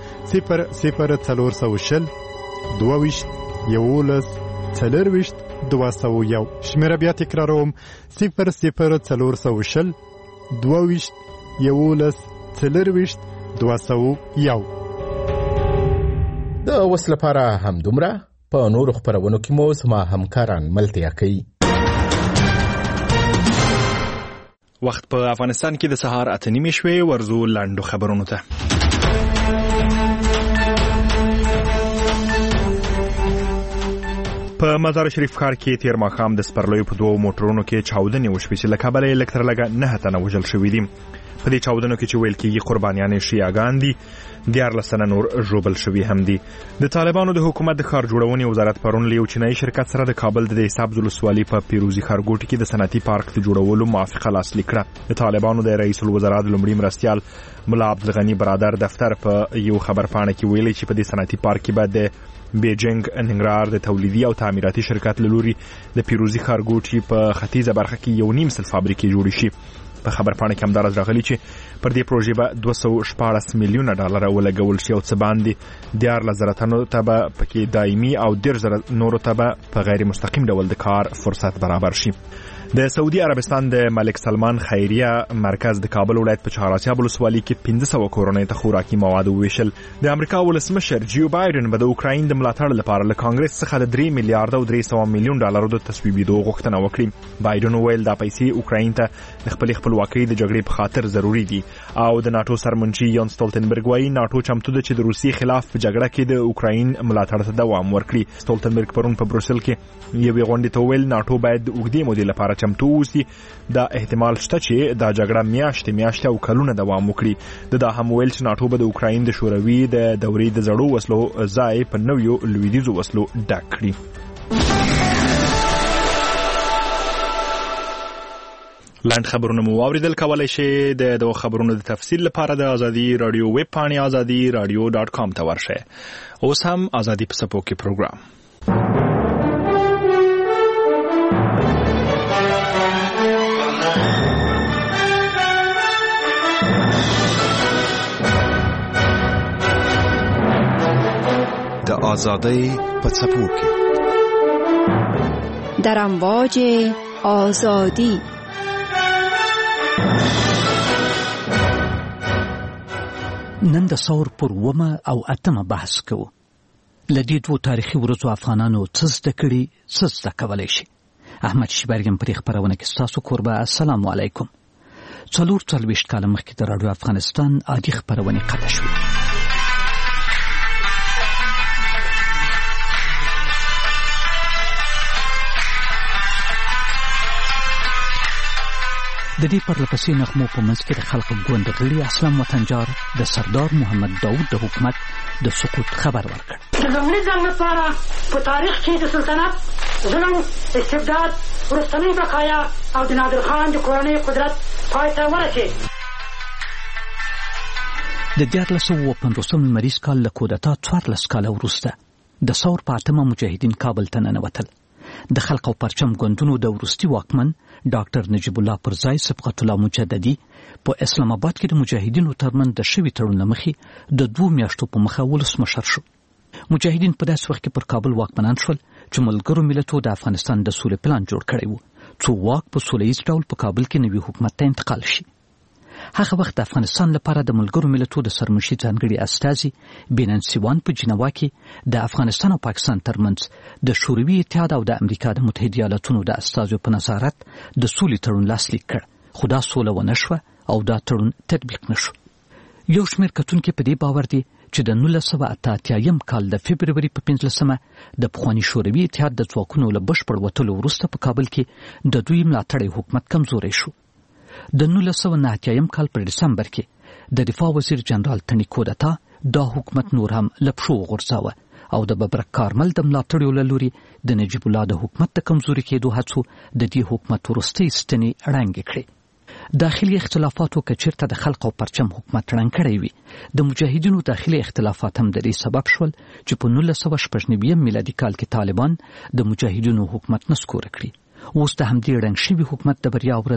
00420 22 11 40 201. شمیره بیا تکراروم 00420 22 11 40 201. د اوس لپاره همدومره. په نورو خپرونو کې مو زما همکاران ملتیا کوي. وخت په افغانستان کې د سهار 8:30 شوې. ورزو لاندو خبرونو ته. په مزار شریف ښار کې تیر ماښام د سپرلیو په 2 موټرونو کې چاودنې وشوې چې له کبله یې لږ تر لږه 9 تنه وژل شوي دي. په دې چاودنو کې چې ویل کېږي قربانیان شیعاګان دي، 14 تنه نور ژوبل شوي هم دي. د طالبانو د حکومت د ښار جوړونې وزارت پرون له یو چینایي شرکت سره د کابل د حساب ولسوالۍ په پیروزي ښارګوټي کې د صنعتي پارک د جوړولو موافقه لاسلیک کړه. د طالبانو د رئیس الوزرا د لومړي مرستیال ملا عبدالغني برادر دفتر په یو خبرپاڼه کې ویلي چې په دې صنعتي پارک کې به د بیجینګ ننګرهار د تولیدي او تعمیراتي شرکت له لوري د پیروزي ښارګوټي په ختیځه برخه کې 1.5 فابریکې جوړې شي. په خبرپاڼه کې همدارس راغلي چې پر دې پروژې به 214 میلیونه ډالر ولګول شي او څه باندې 14,000 تنو ته به پکې دایمي او 10,000 نورو ته به په غیر مستقیم ډول د کار فرصت برابر شي. د سعودي عربستان د ملک سلمان خیریه مرکز د کابل ولایت په چهاراسیاب ولسوالۍ کې 500 کورنۍ ته خوراکي مواد وویشل. د امریکا ولسمشر جو بایدن به د اوکراین د ملاتړ لپاره له کانګرس څخه د 3 میلیارډ او 300 میلیون ډالرو د تصویبېدو غوښتنه وکړي. بایدن وویل دا پیسې اوکراین ته د خپل خپلواکۍ د جګړې په خاطر ضروری دي او د ناتو سرمنشي یان سټولټنبرګ وایي ناتو چمتو ده چې د روسیې خلاف په جګړه کې د اوکراین ملاتړ ته دوام ورکړي. سټولټنبرګ پرون په بروسل کې یوې غونډې ته وویل ناتو باید د اوږدې مودې لپاره چمتو اوسي. دا احتمال شته چې دا جګړه میاشتې او کلونه دوام وکړي. دا هم ویل چې ناتو به د اوکراین د شوروي د دورې د زړو وسلو ځای په نویو لویدیځو وسلو ډک کړي. لاند خبرونه مو واوریدل. کولای شئ د خبرونو د تفصیل لپاره د ازادي رادیو ویب پاڼې azadiradio.com ته ورشئ. اوس هم ازادي په سپو کې پروګرام. د آزادی په څپو کې در امواج آزادی. نن د ثور پر 9 او 8 بحث کوو. لدې دوه تاریخي ورځو افغانانو څه زده کړي، څه زده کولای شي. احمد شیبرګم پر خبرونه کې تاسو قربا. السلام علیکم. 44 کال مخکې د رادیو افغانستان عادي خبرونه قطع شوې. د دې پرلپسې نغمو په منځ کې د خلق ګوند غړي اسلام وطنجار د سردار محمد داود د حکومت د سقوط خبر ورکړ. د لومړي ځل لپاره په تاریخ کې د سلطنت ظلم، استبداد، وروستنۍ بقایا او د نادر خان د کورنۍ قدرت پای ته ورسېد. د 1450 لمریز کال له کودتا 14 کاله وروسته د ثور په 8 مجاهدین کابل ته ننوتل. د خلق او پرچم ګوندونو د وروستي واکمن ډاکټر نجیب الله پرزای صبغت الله مجددي په اسلام آباد کې د مجاهدینو ترمن د شوي تړون مخې د 2 میاشتو په مخه ولسمشر شو. مجاهدین په داسې وخت کې پر کابل واکمنان شول چې ملګرو ملتونو د افغانستان د سولې پلان جوړ کړی و څو واک په سولهییز ډول په کابل کې نوي حکومت ته انتقال شي. هغه وخت د افغانستان لپاره د ملګرو ملتونو د سرمشي ځانګړي استازي بیننسي وان په جنیوا کې د افغانستان او پاکستان ترمنځ د شوروي اتحاد او د امریکا د متحده ایالاتونو د استازو په نظارت د سولې تړون لاسلیک کړ، خو دا سوله ونه شوه او دا تړون تطبیق نشو. یو شمېر کتونکي په دې باور دي چې د 1988 کال د فبرवरी په 15مه د پخواني شوروي اتحاد د ځواکونو له بشپړ وتلو وروسته په کابل کې د دوی ملاتړی حکومت کمزوری شو. د 1989 کال په دسمبر کې د دفاع وزیر جنرال تڼي کودتا دا حکومت نور هم لپشو غورځاوه او د ببرک کارمل د ملاتړیو له لوري د نجیب الله د حکومت د کمزوري کېدو هڅو د دې حکومت وروستۍ ستنې ړنګې کړې. داخلي اختلافاتو که چیرته د خلق او پرچم حکومت ړنګ کړی وي، د مجاهدینو داخلي اختلافات هم د دې سبب شول چې په 1996 میلادي کال کې طالبان د مجاهدینو حکومت نسکوره کړي. اوس د همدې ړنګ شوي حکومت د بریا ورځ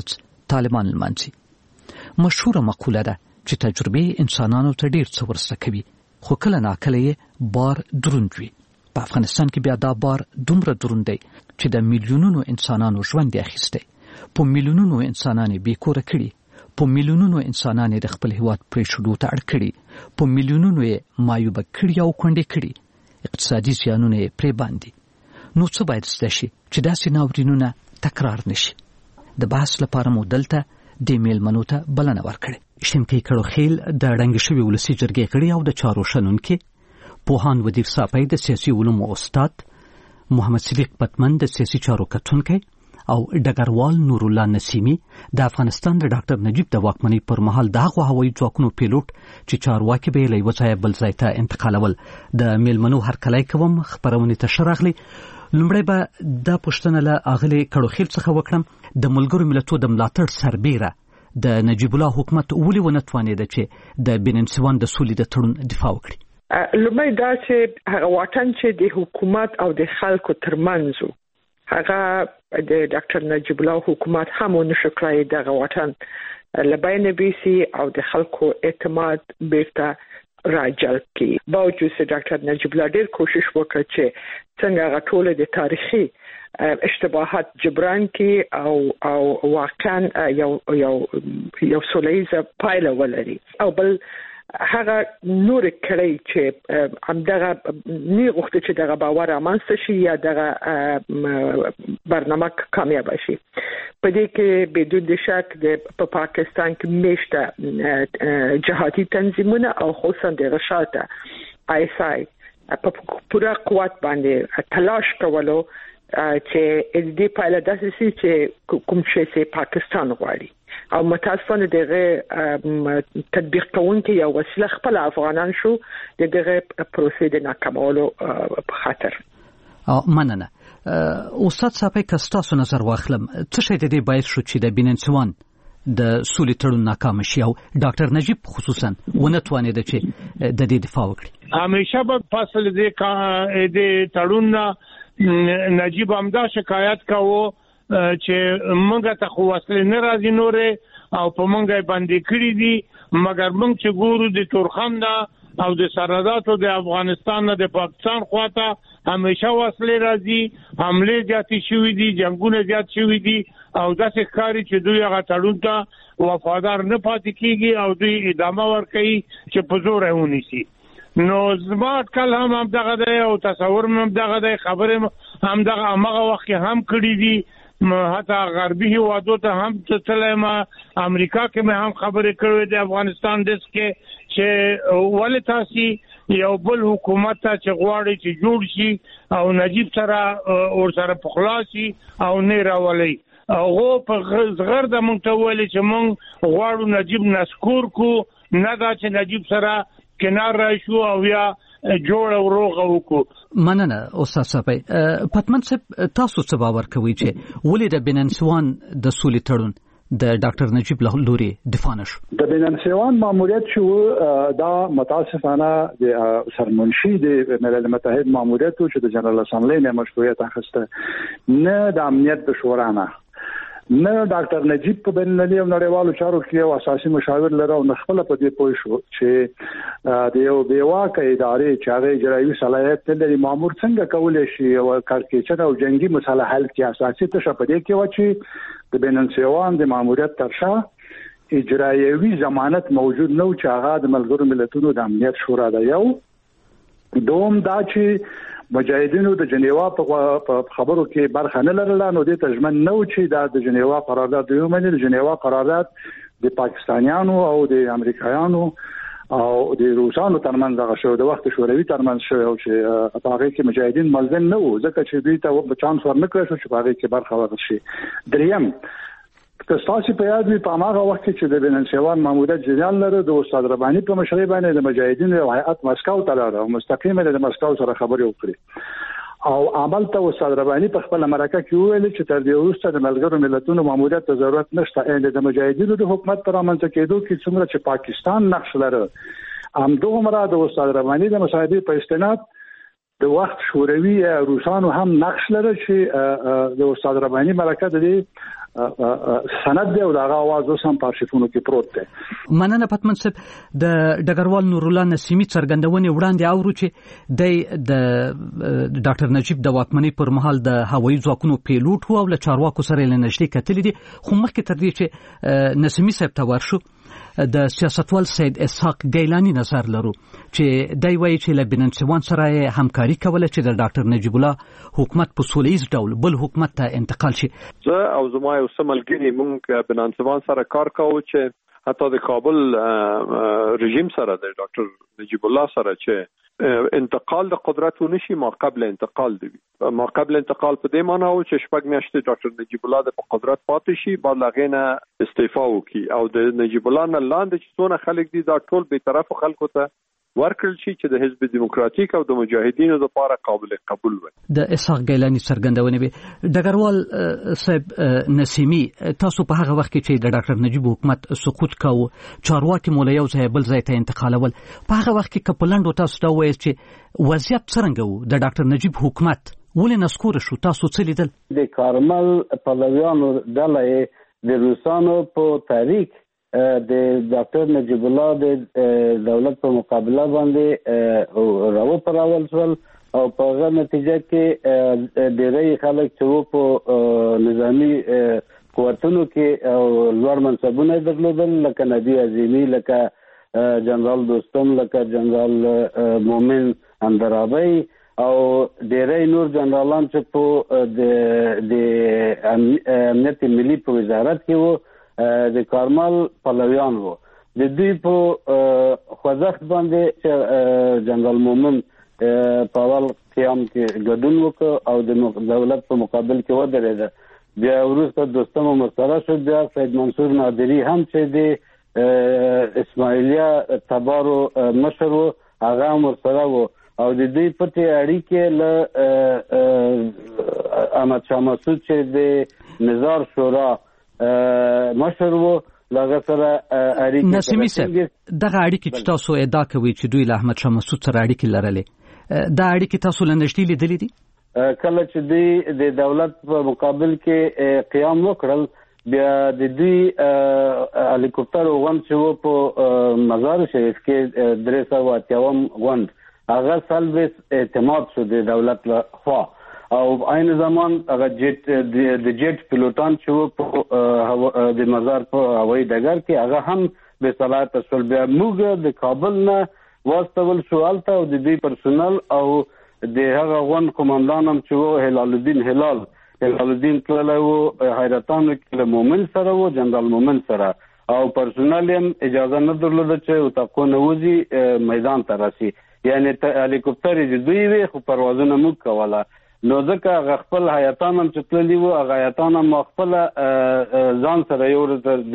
طالبان لمانځي. مشهوره مقوله ده چې تجربه انسانانو ته ډیر څه ورسره کوي، خو کله ناکله یې بار دروند وي. په افغانستان کې بیا دا بار دومره دروند دی چې د میلیونونو انسانانو ژوند یې اخیستی، په میلیونونو انسانان یې بېکوره کړي، په میلیونونو انسانان یې د خپل هیواد پرېښودو ته اړ کړي، په میلیونونو یې معیوبه کړي او کونډې کړي، اقتصادي زیانونه یې پرې باندې. نو څه باید زده شي چې داسې ناورینونه تکرار نشي؟ د بحث لپاره مو دلته د میلمنو ته بلنه ورکړې. شینکۍ کړوخیل د ړنګې شوي ولسي جرګې غړي او د چارو شنونکي، پوهان ودیر صافی د سیاسي علومو استاد، محمد صدیق پتمن د سیاسي چارو کتونکی او ډګروال نور الله نسیمی د افغانستان د ډاکټر نجیب د واکمنۍ پر مهال د هغو هوایي ځواکونو پیلوټ چې چارواکي به یې له یوه ځایه بل ځای ته انتقالول. د میلمنو هرکلی کوم، خپرونې ته ښه راغلي. لومړی به دا پوښتنه له اغلې کړوخیل څخه وکړم، د ملګرو ملتونو د ملاتړ سربیره د نجیب الله حکومت ولې ونه توانېده چې د بننسوان د سولې د تړون دفاع وکړي؟ لومړی دا چې هغه واټن چې د حکومت او د خلکو ترمنځ هغه د ډاکټر نجیب الله حکومت هم ونشو کړی دغه واټن له بین بیسي او د خلکو اعتماد بیرته راجلب کړي. باوجود چې ډاکټر نجیب الله ډېر کوشش وکړ چې څنګه هغه ټول د تاریخي اشتباهات جبران کړي او واقعا یو سولهییزه پایله ولري. او بل هغه نور کړی چې همدغه نه غوښتي چې دغه باور رامنځته شي یا دغه برنامه کامیاب شي. په دې کې بدون شک په پاکستان کې میشته جهادي تنظیمونه او خصوصا د رشاته ISI په پوره قوت باندې تلاش کولو چې دې پایله داسې شي چې کوم چې پاکستان غواړي او متاسفانه دغه تطبیق کوونکی یو وسیله خپل افغانان شو دغه پروسې د ناکامولو په خاطر. مننه. استاد صاحب کستاسو نظر واخلم، څه شي د دې باعث شو چې د بننسوان د سولې تړون ناکام شي او ډاکټر نجیب خصوصا ونه توانید چې د دې دفاع وکړي؟ همیشه په فاصله د تړون نجیب همدا شکایت کاوه چې موږ ته خو وسلې نه راځي نورې او په موږ باندې کړی دي، مګر موږ چې ګورو د تورخم دا او د سرحداتو د افغانستان نه د پاکستان خواته همیشه وسلې راځي، حمله زیاتې شوې دي، جنگونه زیات شوې دي او داسې ښکاري چې دوی هغه تړون ته وفادار نه پاتې کیږي او دوی ادامه ورکوي چې په زور یې ونیسي. نو زما اټکل هم همدغه دی او تصور هم همدغه دی، خبرې همدغه همغه وخت کې هم کړي دي، حتی غربي هیوادو ته هم تللی ما، امریکا کې مې هم خبرې کړې د افغانستان دس کې چې ولې تاسې یو بل حکومت ته چې غواړي چې جوړ شي او نجیب سره ورسره پخلا شي او نه راولي. هغه په زغرده موږ ته ویلي چې موږ غواړو نجیب نسکور کو، نه دا چې نجیب سره کنار راشو او یا جوړ او روغ وکړو. مننه استاد صاحب. پتمن صاحب تاسو څه باور کوي چې ولې د بننسوان د سولې تړون د ډاکټر نجیب له لوري دفاع نشو؟ د بننسوان ماموریت شو دا متاسفانه د سرمنشي د ملل متحد ماموریت چې د جنرال اسامبلې نه مشروعیت اخیسته، نه د امنیت د شورا نه ډاکټر نجیب په بین المللي او نړیوالو چارو کې یو اساسي مشاور لري او خپل په دې پوه شو چې د یو بیواکه ادارې چې هغه اجرایي صلاحیت لري مامور څنګه کولای شي او کارکېچنه او جنگي مسله حل کې اساسي ته په دې کې و چې د بننسوان د ماموریت ترشا اجرایي ضمانت موجود نه و چې هغه د ملګرو ملتونو د امنیت شورا د یو دوم دا چې مجاهدینو د جنیوا په خبرو کې برخه نه لرله، نو د تجمن نو چې د جنیوا قرارداد د یومنه د جنیوا قرارداد د پاکستانیانو او د امریکایانو او د روسانو ترمنځ هغه شو د وخت شوروي ترمنځ شو او چې هغه کې مجاهدین ملزم نه وو ځکه چې دوی ته په چانس ورنکړ شو چې هغه کې برخه ورشي. دریم تاسو په یاد وي په هغه وخت چې د بننسوان ماموریت جنرال لري د استاد رباني په مشرۍ باندې د مجاهدینو یو هیئت مسکو ته لاړ او مستقیمه د مسکو سره خبرې وکړي او عمل ته استاد رباني په خپل مرکه کې ویل چې تر دې وروسته د ملګرو ملتونو ماموریت ته ضرورت نشته، د مجاهدینو د حکومت پر امنځ کېدو کې څومره چې پاکستان نقش لري همدغه د استاد رباني د مصاحبې په استناد د وخت شوروي روسانو هم نقش لري چې د استاد رباني برکت دی سند دی او د اواز اوسم په ارشیفونو کې پروت دی. مننه پتمن صاحب. د ډګروال نور الله نسیمی څرګندونې وړاندې اورو چې د ډاکټر نجیب د واکمنۍ پر مهال د هوایي ځواکونو پیلوټ و او له چارواکو سره یې نږدې کتلې دي، خو مخکې تر دې چې نسیمی صاحب ته ورشو د سیاستوال سید اسحاق گیلانی نظر لرو چې دای وایي چې له بننسوان سره همکاري کوله چې د ډاکټر نجیب الله حکومت په سولهییز ډول بل حکومت ته انتقال شي. زه او زما یو سملګری موږ بننسوان سره کار کوو چې حتی د کابل رژیم سره د ډاکټر نجیب الله سره چې انتقال د قدرت ونشي ما قبل انتقال دی. ما قبل انتقال په دې معنی او چې شپږ میاشتې ډاکټر نجیب الله د قدرت پاتې شي بعد لغینه استعفا وکي او د نجیب الله نه لاندې چې څونه خلک دي دا ټول به طرف خلکو ته ورکړل شي چې د حزب دیموکراتیک او د مجاهدینو لپاره قابل قبول وي. د اسحاق گیلانی څرګندونه وي. ډګروال صاحب نسیمی، تاسو په هغه وخت کې چې د ډاکټر نجیب حکومت سقوط کاوه چارواکي مولا یو ځای بل ځای ته انتقالول، په هغه وخت کې کپلند تاسو ته وایي چې وضعیت څنګه وو د ډاکټر نجیب حکومت ولې نسکور شو؟ تاسو څه لیدل؟ د کارمل پلویانو ډله د روسانو په تاریخ د ډاکټر نجیب الله د دولت په مقابله باندې راوپرول شول او په هغه نتیجه کې ډېری خلک چې په نظامی قوتونو کې او لوړ منصبونه درلودل لکه نبی عظیمی، لکه جنرال دوستم، لکه جنرال مومن اندرابی او ډېری نور جنرالان چې په د امنیت ملي په وزارت کې وو د کارمل پلویان وو. د دوی په خوځښت باندې چې جنرال مومن په اول قیام کې ګډون وکړ او د دولت په مقابل کې ودرېد. بیا وروسته دوستم مرسره شو، بیا سید منصور نادری هم چې د اسماعیلیه تبارو مشر وو هغه مرسره وو او د دوی پټې اړیکې له احمد شاه مسعود چې د نظار شورا مشر وو لغه سره اړیکې. نسیمی صاحب، دغه اړیکې چې تاسو ادعا کوي چې دوی له احمد شاه مسعود سره اړیکې لرلې، دا اړیکې تاسو له نږدې لیدلې دي؟ کله چې دوی د دولت په مقابل کې قیام وکړل، بیا د دوی هلیکوپټر غوند چې وو په مزار شریف کې 380 غوند هغه سلبس اعتماد شو د دولت له خوا او عین زمان هغه د جیټ پیلوټان چې په د مزار په هوایي ډګر کې هغه هم به صلاحیت شول. بیا موږ د کابل نه واستول شو الته او د دوی پرسونل او د هغه غون قومندان هم چې هلال الدین تللی وو حیرتانو کې له مومن سره وو، جنرال مومن سره او پرسونل هم اجازه نه درلوده چې اتاقونه وځي میدان ته راسي، یعنی هلیکوپټر یې دوی وي خو پروازونه موږ کوله. نو ځکه هغه خپل حیاتان هم چې تللي وو هغه حیاتان هم خپله ځان سره یو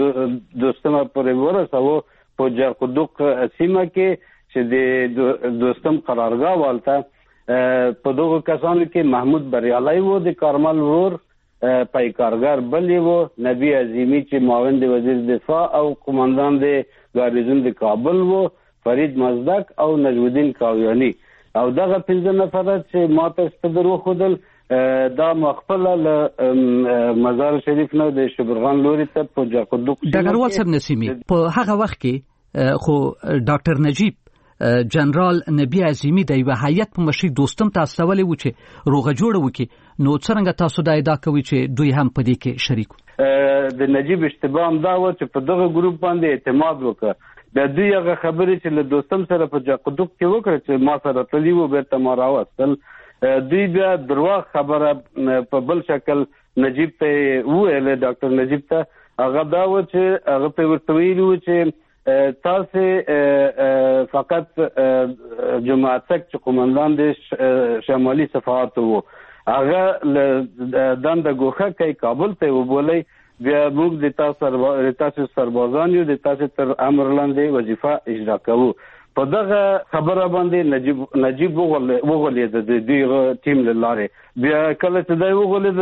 دوستمه پورې ورسوو په جرقدوق سیمه کې چې د دوستم قرارګاه والته. په دغه کسانو کې محمود بریالی وو د کارمل ورور، پایکارګر بل وو نبی عظیمی چې معاون د وزیر دفاع او قومندان د ګارنیزون د کابل وو، فرید مزدک او نجم الدین کاویانی او دغه 15 نفر چې ماته استدرو خودل دا مخفله له مزار شریف نه د شبرغان لوري ته په جاقدوق. ډګروال صاحب نسیمی، په هغه وخت کې خو ډاکټر نجیب جنرال نبی عظیمی د یو هیئت په مشرۍ دوستم ته استولې و چې روغه جوړه وکړي، نو څنګه تاسو دا ادعا کوئ چې دوی هم په دې کې شریک وو؟ د نجیب اشتباه هم دا و چې په دغه ګروپ باندې اعتماد وکړ. د دوی هغه خبرې چې له دوستم سره په جاقدوق کې وکړه چې ما سره تللی وو بیرته ما راوستل، دوی بیا درواغ خبره په بل شکل نجیب ته وویل. ډاکټر نجیب ته هغه دا و چې هغه ته ورته ویلي و چې تاسو فقط جماعتک چې قومندان د شمالي صفحات وو هغه دنده ګوخه کوي کابل ته وبولي، بیا موږ د تاسو سربازان یو د تاسو تر امر لاندې وظیفه اجرا کوو. په دغه خبره باندې نجیب وغولید د دوی ټیم لاره. بیا کله چې دا وغولید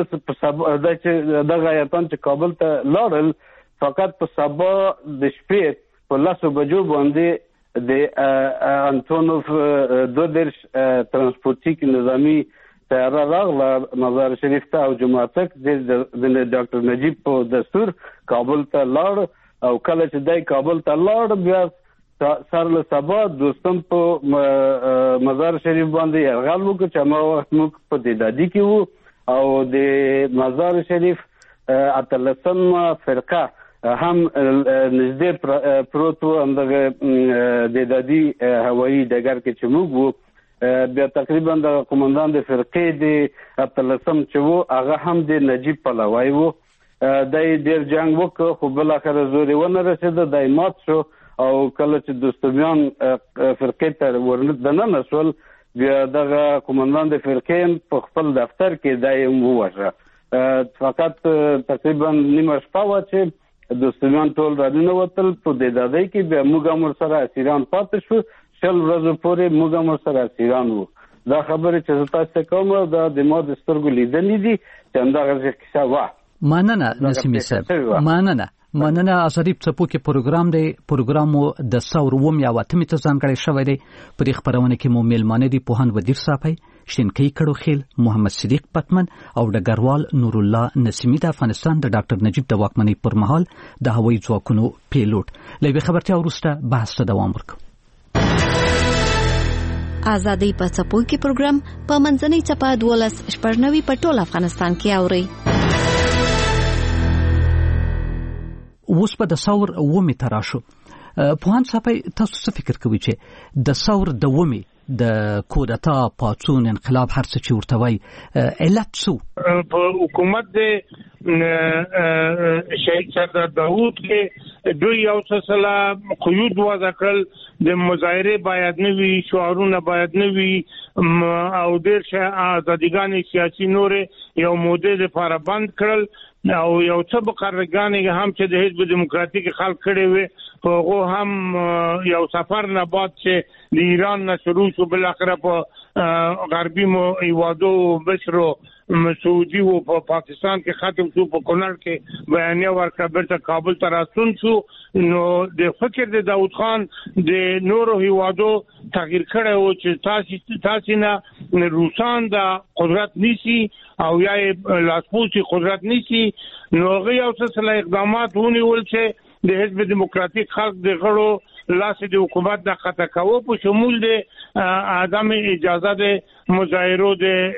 چې دغه ایتان چې کابل ته لاړل فقط په سبا د شپې په 10 بجو باندې د انټونوف 22 ترانسپورټیک نظامی طیاره راغله مزار شریف ته او جمعتک د ډاکټر نجیب په دستور کابل ته لاړ او کله چې دای کابل ته لاړ بیا سر له سبا دوستم په مزار شریف باندې یرغل وکړ چې موږ په دادی کې وو او د مزار شریف اتلسم فرقه هم نږدې پروت وو همدغه د دادی هوایي ډګر کې چې موږ وو بیا تقریبا د قومندان د فرقې د اتلسم چې وو هغه هم د نجیب پلوی وو دای ډیر جنگ وکړ خو بل اخر زوري ونه رسید دای مات شو او کله چې دوستمیان فرقې ته ورننه نسول بیا دغه قومندان د فرقې په خپل دفتر کې دای ووژه فقط تقریبا نیمه شپه و چې دوستمیان ټول راځنه وتل په د دادی کې بیا موږ هم سره اسیران پاتې شو شل ورځې پورې موږ هم سره اسیران وو دا خبره چې تاسو کوم دا د ما د سترګو لیدلې دي چې همدغه کیسه وه. مننه نسیمي صاحب مننه اشریف څپو کې پروګرام د ثور وم یا واتمې ته ځانګړی شوی دی په دې خبرونه کې مو میلمانه دي پوهان ودیر صافی شینکی کړو خیل محمد صدیق پتمن او ډګروال نور الله نسیمي د افغانستان د ډاکټر نجیب د واکمنۍ پر مهال د هوایي ځواکونو پیلوټ لوي خبرتیا وروسته بحث ته دوام ورکړو. آزادۍ په څپو کې پروګرام په منځنۍ چپه 12 په ټول افغانستان کې اوري. اوس په د ثور ومې تراشو پوهان صاحب تاسو څه فکر کوئ چې د ثور د ومې د کودتا پاڅون انقلاب هر څه چې ورته وایي علت څه په حکومت د شهید سردار داوود کې دوی یو څه قیود وضع کړل د مظاهره باید نه وي شعارونه باید نه وي او ډېر ازادګانې سیاسي نورې یو موده لپاره بند کړل او یو څه مقررګانې هم چې د حزب دیموکراتیک خلک کړي وي هغه هم یو سفر نه بعد چې د ایران نه شروع شو بل اخر په غربي هیوادو مصر سعودي او په پاکستان کې ختم شو په کونړ کې بیانیه ورکړه بیرته کابل ته راستون شو نو د فکر د داوود خان د نورو هیوادو تغییر کړی و چې تاسو نه روسان د قدرت نیسی او یا لاسپوڅي قدرت نیسی نو هغه یو څه اقدامات ونیول چې د حزب دیموکراتیک خلک د غړو لاس د حکومت د خطا کوو په شمول د عدم اجازه د مظاهرو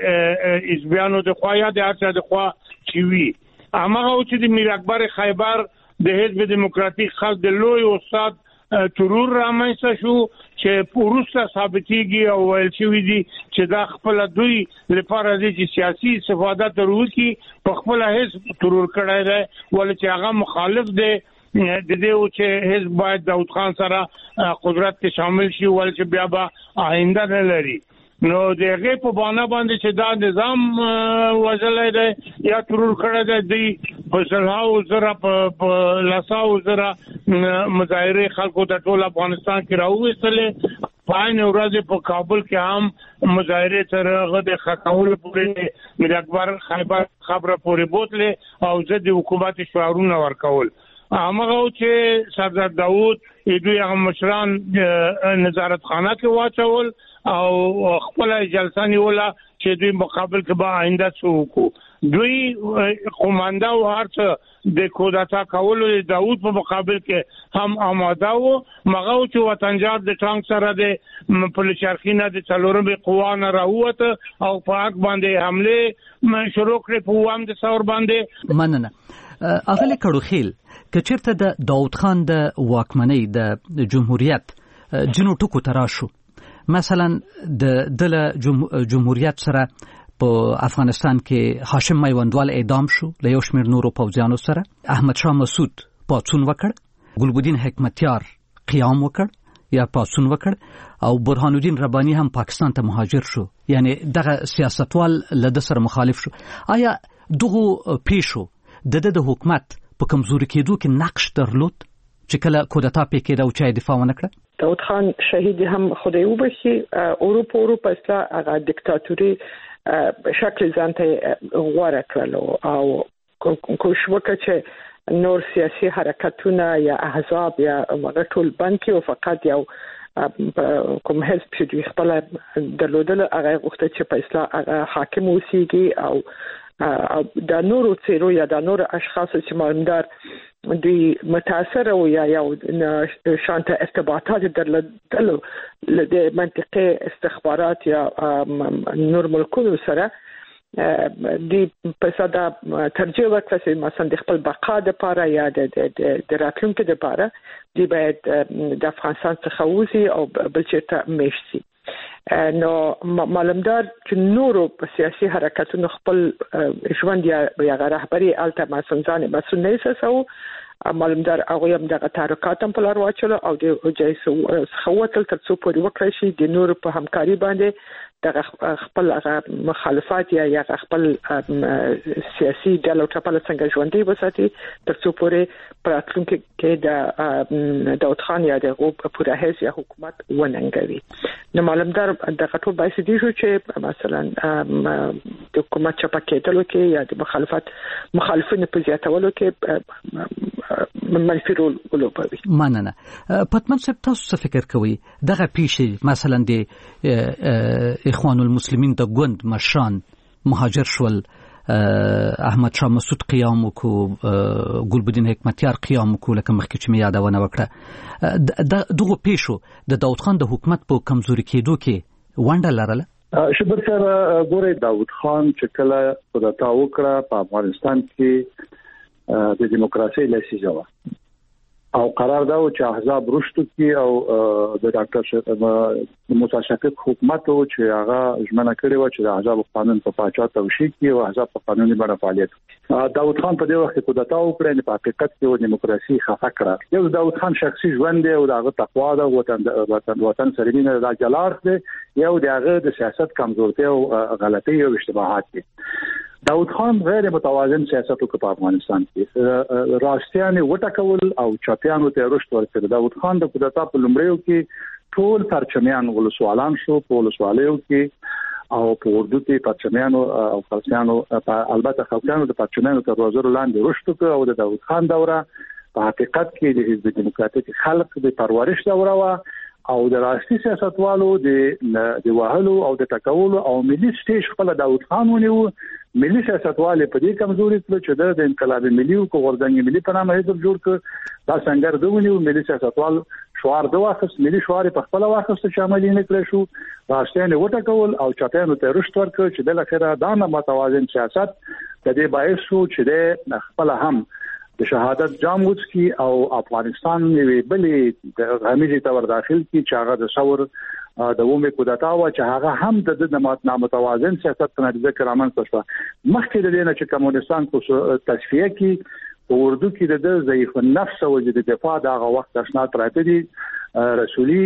د حزبیانو د خوا یا د هرچا د خوا چې وي هغه چې د میر اکبر خیبر د حزب دیموکراتیک خلک د لوی استاد ترور رامنځته شو چې پوروسته ثابتېږي او ویل شوی دي چې دا خپل دوی لپاره د سیاسي استفاده ترور کی په خپل حزب ترور کړی دی ولې چې هغه مخالف دی د دې چې حزب باید داوود خان سره قدرت ته شامل شي ول چې بیا به آینده نه لري نو دغه په باندې باندې چې دا نظام وځلای دی یا ترور کړی دی په سلهاو زره په لاساو زره مظاهره خلکو د ټول افغانستان کې راوېستلې پاین ورځ په کابل کې هم مظاهره سره غد خکاول پورې میر اکبر خیبر خبره پورې بوتله او ضد حکومت شعارونه ورکول هغه چې سردار داوود دوی هغه مشران نظارت خانه کې واچول او خپل جلسه نیوله چې دوی مقابل کې به آینده څوک دوی قومانده او هرڅ د کودتا کولو داوود په مقابل کې هم آماده وو مغه چې وطنجات د ټانک سره د پولیسارخینه د څلورمې قوانه راووت او په حق باندې حمله شروع کړې په وام د ثور باندې مننه اغلی کړو خیل کچرته د داوود خان د واکمنۍ د جمهوریت جنو ټکو تراشو مثلا د جمهوریت سره په افغانستان کې هاشم میوندوال اعدام شو له یو شمېر نورو پوځیانو سره احمد شاه مسعود پاڅون وکړ ګلبدین حکمتیار قیام وکړ یا پاڅون وکړ او برهان الدین رباني هم پاکستان ته مهاجر شو یعنی دغه سیاستوال له سره مخالف شو آیا دغه پیښو د حکومت په کمزوري کېدو کې نقش درلود چې کله کودتا پکې دا او چای دفاع ونکړه داوود خان شهید هم خدای وبخي اروپا اصلا هغه دیکتاتوري شکل ځانته غوړه کړلو او کوښښ وکړ چې نور سیاسي حرکتونه یا احزاب یا ټول بند کې او فقط یو کوم حزب چې دوی خپل درلودل هغه غوښتل چې په اصلاح حاکم اوسيږي او د نورو څیرو یا د نورو اشخاص چې مالدار دوی متاثر او یا شانته ارتباطات درلودل د منطقه استخبارات یا نور ملکونو سره دی په صدا ترجیح ورکړي چې مثلا د خپل بقا لپاره یا د راتلونکو لپاره دی باید د افغانستان څخه وځي او بل چېرته میشي. نو معلومدار چې نورو سیاسي حرکتونو خپل ژوند یا رهبري الته مسنځانه مسون نه سسو معلومدار هغه هم د تحرکات په لار واچول او د جایسو خوتل ترڅو پورې وکړي شي د نورو په همکاري باندې د خپل مخالفت یا خپل سیاسي ډلو ټاپل څنګه ژوندۍ وساتي ترڅو پورې پراتلونکو کې د داود خان یا د پوره حزب یا حکومت وننګوي. نو معلومدار د غټو بایسي دي چې مثلا د حکومت چپه کېدلو کې یا د مخالفینو په زیاتولو کې منفي رول ولوبوي. مننه. پتمن صاحب تاسو څه فکر کوئ دغه پیښې مثلا د اخوان المسلمین د ګوند مشران مهاجر شول احمد شاه مسعود قیام وکړو ګلبدین حکمتیار قیام وکړو لکه مخکې چې مې یادونه وکړه دغه پیښو د داود خان د حکومت په کمزوري کېدو کې ونډه لرله. شبر سره ګوره داود خان چې کله خداتا وکړه په افغانستان کې د دیموکراسي لسیزه او قرار دا و چې احزاب رشد کی او د ډاکټر موسی شفیق حکومت او چې هغه ژمنه کړې و چې د احزاب قانون په پاچا توشیح کی او احزاب په قانوني بڼه فعالیت وکړي. داود خان په دې وخت کې خداتا وکړه په حقیقت کې د دیموکراسي خفه کړه. یو داود خان شخصي ژوند دی او دغه تقوا د وطن سره مینه د جلار دی یو دغه د سیاست کمزورتي او غلطي او اشتباهات دي. داود خان غیر متوازن سیاست وکړ په افغانستان کې راستيانه وټکول او چاپیانو ته رشد ورکړ. داود خان د کودتا په لومړیو کې ټول پرچمیان ولسوالان شو په ولسوالیو کې او په اردو کې پرچمیانو او خلکانو البته خلکانو د پرچمیانو تر وزیر لاندې رشد وکړ او د داود خان دوره په حقیقت کې د حزب دیموکراتیک خلق د پرورش دوره وا او د راستی سیاستوالو د وهلو او د تکولو او ملي سټیج خپل داود خان ونیو. ملي سیاستوال په دې کمزوري کړ چې د انقلاب ملي او غورځنګ ملي په نامه حزب جوړ کړ. دا څنګه دونیو ملي سیاستوال شوار د واخص ملي شوار په خپل واخص شامل نه کړ شو راستانه وټکول او چاپیانو ته رشد ورکړ چې د لخره دا نه متوازن سیاست د دې باعث شو چې د خپل هم د شهادت جام وڅکي او افغانستان وی بلې د غمیزي تور داخل کی چې هغه د ثور د ومه کودتا او چې هغه هم د نامتوازن سیاست نه ذکر امانت شو. مخکې د دې نه چې کمونستان کو تصفیه کی په اردو کې د ضعیف النفس او د دفاع دغه وخت اسناد راته دي رسولي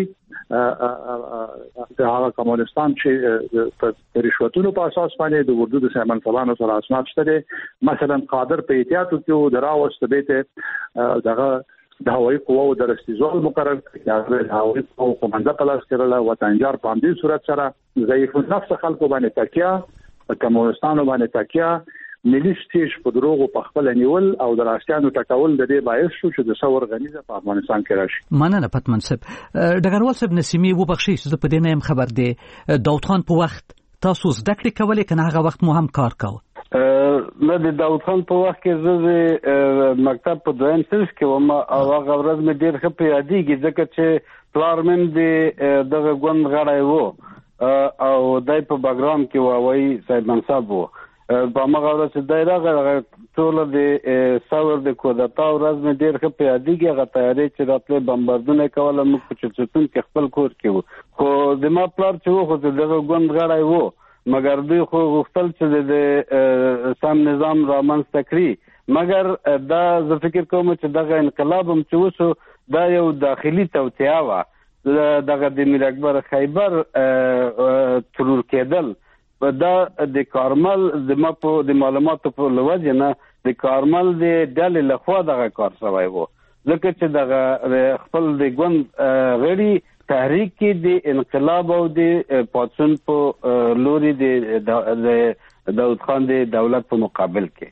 د هغه کمونستان چې په رشوتونو په اساس باندې د اردو د سیمن فلانو سره اسناد شته. مثلا قادر په احتیاط کې د راوست به دغه د هوایي قواو د رستیزول مقرر کړي د هوایي قواو کومنده پلاس کړل وطنجار په دې صورت سره ضعیف النفس خلکو باندې تکیا په کمونستانو باندې تکیا ملي سټیج په دروغو په خپل نیول او د راستانو ټکول د دې باعث شو چې د ثور غنیزه په افغانستان کې راشي. مننه پتمن صاحب. ډګروال صاحب نسیمي وبخښي چې په دې نه خبر دی داود خان په وخت تاسو زده کړې کولې کنه هغه وخت مو هم کار کاوه؟ نه د داود خان په وخت کې زه مکتب په دویم صنف کې وم او هغه ورځ مې ډېر ښه په یادېږي ځکه چې پلار مې دغه ګوند غړی و او دای په بګرام کې و وایي صاحب منصب و په هغه ورځ چې دی راغی ټوله د ثور د کودتا ورځ مې ډېر ښه په یادېږي. هغه تیارې چې راتلې بمباردونه یې کوله موږ په چرچتون کې خپل کور کې وو خو د ما پلار چې و خو دغه ګوند غړی و مګر دوی خو غوښتل چې د سم نظام رامنځته کړي مګر دا زه فکر کوم چې دغه انقلاب هم چې وشو دا یو داخلي توطیه وه دغه د میر اکبر خیبر ترور کېدل دا د کارمل د معلوماتو په لوجه نه د کارمل د ډلې لخوا دغه کار شوی و ځکه چې دغه خپل د ګوند غړي تحریک کې د انقلاب او د پاتسون په لوري د داود خان د دولت په مقابل کې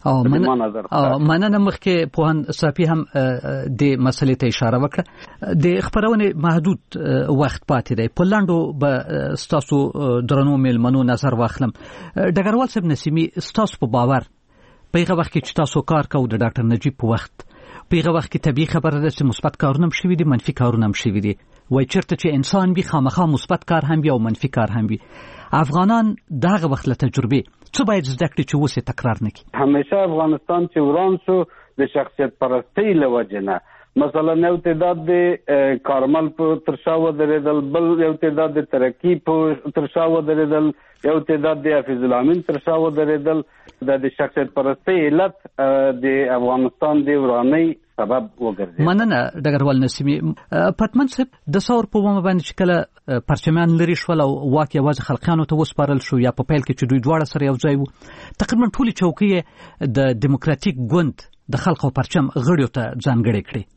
مننه مخکې پوهان صافي هم د مسلې ته اشاره وکړه د خبرونه محدود وخت پاتې دی په لاندو به ستاسو درنو میلمنو نظر واخلم ډګروال صاحب نسیمی ستاسو په باور په هغه وخت کې چې تاسو کار کوو د ډاکټر نجیب په وخت په هغه وخت کې طبيعي خبره ده چې مثبت کارونه هم شوي دي منفي کارونه هم شوي دي وای چیرته چې انسان وي خامخا مثبت کار هم وي او منفي کار هم وي افغانان دغه وخت له تجربه څه باید زده کړي چې وسه تکرار نه کړي همیشه افغانستان چې وران شو د شخصیت پرستی له وجه نه مثلا یو تعداد د کارمل په ترشا ودرېدل بل یو تعداد د ترقی په ترشا ودرېدل یو تعداد د حفیظ الامین ترشا ودرېدل د شخصیت پرستی علت د افغانستان د ورانۍ سبب وګرځي. مننه ډګروال نسیمی پټمن صاحب د ثور په ومه باندې چې کله پرچمیان لري شول او واقع یوازې خلقیانو ته وسپارل شو یا په پیل کې چې دوی دواړه سره یو ځای وو تقریبا ټولې چوکۍ د دیموکراتیک ګوند د خلقو پرچم غړیو ته ځانګړې کړې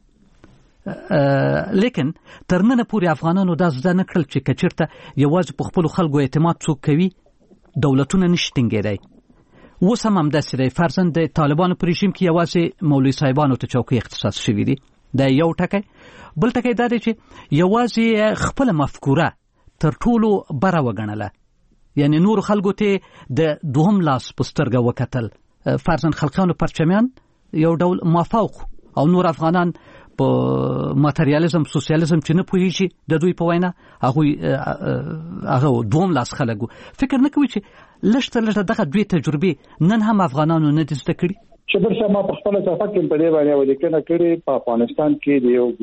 لیکن ترننه پورې افغانانو دا زده نه کړل چې کچیرته یوازې په خپل خلکو اعتماد څوک کوي دولتونه نشي ټینګېدای اوس هم همداسې دی فرضاً د طالبانو په رژیم کې یوازې مولوي صاحبانو ته چوکۍ اختصاص شوي دي دا یو ټکی بل ټکی دا دی چې یوازې خپل مفکوره تر ټولو بره وګڼله یعنی نور خلکو ته د دوهم لاس په سترګه وکتل فرضاً خلقیانو پرچمیان یو ډول مافوق او نور افغانان په ماتریالیزم سوسیالیزم چې نه پوهیږي د دوی په وینا هغه دوم لاس خلکو فکر نه کوي چې لږ دغه دوی تجربه نن هم افغانانو نه دي زده کړي چې برسه ما په خپل صفحه کې په دې باندې ولیکنه کړې په افغانستان کې د یو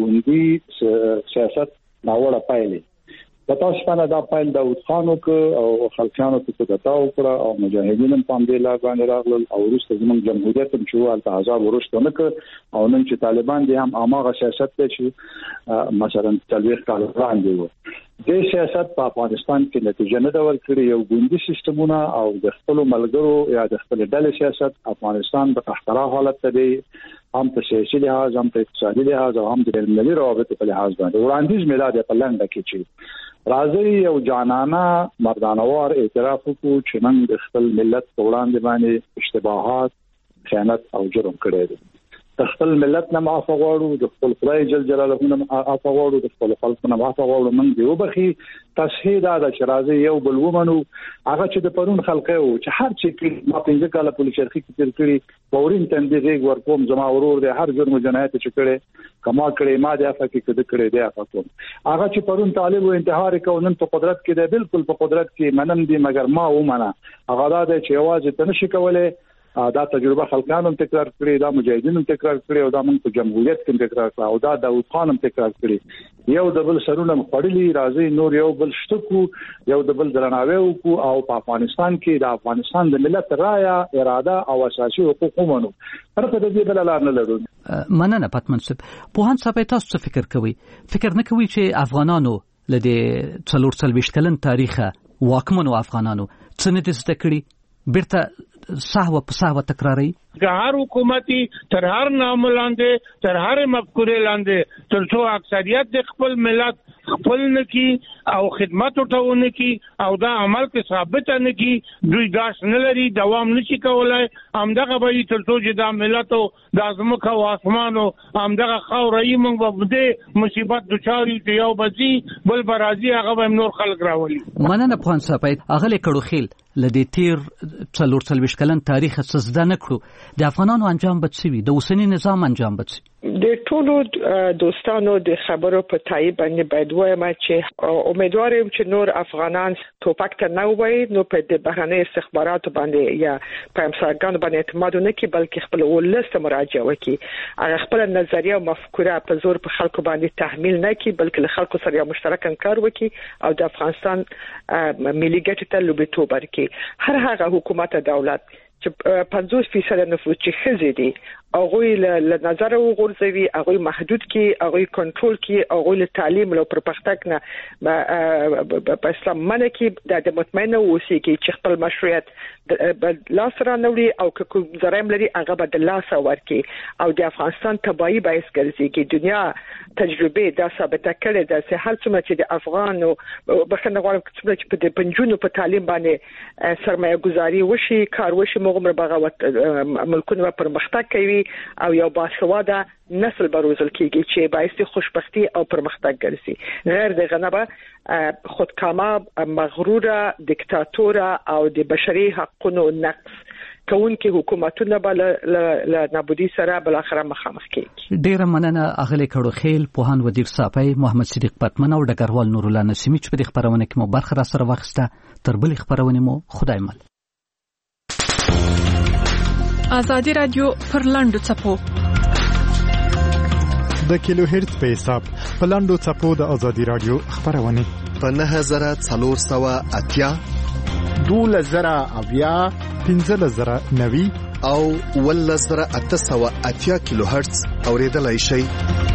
ګوندي سیاست ناوړه پایلې د تاسو په دا پایل داود خان او خلکانو ته کتاو کړه او مجاهدین په دې لا باندې راغلل او وروسته زموږ جمهوریت هم چې والته آزاد ورسته نه ک او نن چې طالبان دي هم اماغه سیاست ته چې مثلا تلويخ کال وړاندې وو د سیاست په افغانستان کې نتیجه نه دا ورکړي یو ګوندي سیستمونه او د خپل ملګرو یا د خپل ډلې سیاست افغانستان په اختراع حالت ته دی هم په سیاسي لحاظ هم په اقتصادي لحاظ او هم د ملي روابط په لحاظ باندې وړاندیز میلاد په لنډه کې چې راځي یو جانانه مردانوار اعتراف وکړو چې نن د خپل ملت په وړاندې باندې اشتباهات خیانت او جرم کړی دی د خپل ملت نه معاف غواړو د خپل خدای جل جلاله نه معاف غواړو د خپل خلکو نه معاف غواړو من دی وبخي تصحیح دا چې راځي یو بل ومنو هغه چې د پرون خلقه او چې هر چې ما پنځه کاله پولیس شرخي کې تیر کړی فورین تندې ورکوم زما ورور دی هر جرم جنایت چې کړي کما کړي ما د افاقي کې کړي دی افاقوم هغه چې پرون طالب او انتحار کوونن په قدرت کې دی بالکل په قدرت کې منم دی مګر ما ومنه هغه دا چې आवाज ته نشي کولای دا تجربه خلکانو تکرار کړی دا مجاهدینو تکرار کړی او دا موږ په جمهوریت کې تکرار کړ او دا داود خان هم تکرار کړی یو د بل سرونه خړلې راځي نور یو بل شتکو یو د بل درناوی وکړو او په افغانستان کې د افغانستان د ملت رایا اراده او اساسي حقوق ومنو تر په دې بل لار نه لرو مننه پاتمن صاحب په هان صاحب تاسو څه فکر کوي فکر نه کوي چې افغانانو لدې 440 کلن تاریخه واکمنو افغانانو څه نه دي کړی بیرته صحوه په صحوه تکراری که هر حکومتي تر هر نام لاندې تر هر مفکورې لاندې تر څو اکثریت د خپل ملت خپل نکی او خدمت ورته نکی او دا عمل کې ثابت نه کی دوی داش نه لري دوام نشي کولای همدغه به تر څو چې دا ملت او د ازمکه او اسمانو همدغه خوري موږ په دې مصیبت دوچاري ته یو بزي بل برازي هغه به نور خلک راولي مننه په انصاف اغله کړو خیل لدی تیر 440 کلن تاریخ څه زده نکړو د افغانانو انجام بچوي د اوسنی نظام انجام بچي د ټولو دوستانو د خبرو په تایید باندې باید وایم چې امیدوار یم چې نور افغانان توپک ته نه وایي نو په د بهرنۍ استخباراتو باندې یا په همسایګانو باندې اعتماد نه کوي بلکې خپل ولست مراجعه وکړي هغه خپل نظریه او مفکوره په زور په خلکو باندې تحمیل نه کوي بلکې له خلکو سره یو مشترک کار وکړي او د افغانستان ملي ګټو ته لومړیتوب ورکړي هر هغه حکومت دولت چې 50% نفوس چې خزي دي هغه له نظر وغورځوي، هغه محدود کی، هغه کنټرول کی، هغه له تعلیم او پرمختګ نه په اسلام باندې کې د مطمئنه اوسي چې خپل مشروعیت لاس را نوړي او کوم زرایم لري هغه به د لاس ورکي او د افغانستان تبعی باعث ګرځي چې دنیا تجربه دا ثابته کړې ده چې هر څومره چې د افغانو بخنه غواړم چې په د پنځونو په تعلیم باندې سرمایه گذاري وشي، کار وشي، موږ بغاوت ملکونه پرمختګ کوي او یو باسواده نسل بروزل کیږي چې باعث خوشبختی او پرمختګ ګرځي. غیر دغه نه به خودکامه، مغروره، دیکتاتوره او د بشري حقوقو نقض کوونکي حکومتونه بل له نابودي سره بل اخره مخامخ کیږي. ډیره مننه اغلی کړو خیل پوهان ودیر صافی، محمد صدیق پتمن او ډګروال نور الله نسیمی چې په دې خبرونه کې مو برخه را سره واخیسته. تر بل خبرونه مو خدای مل. ازادي رادیو پر لاندو چپو د کیلو هرتز په حساب په لاندو چپو د ازادي رادیو خبرونه په 9480 12090 15090 او 11880 کیلو هرتز اوریدلای شئ.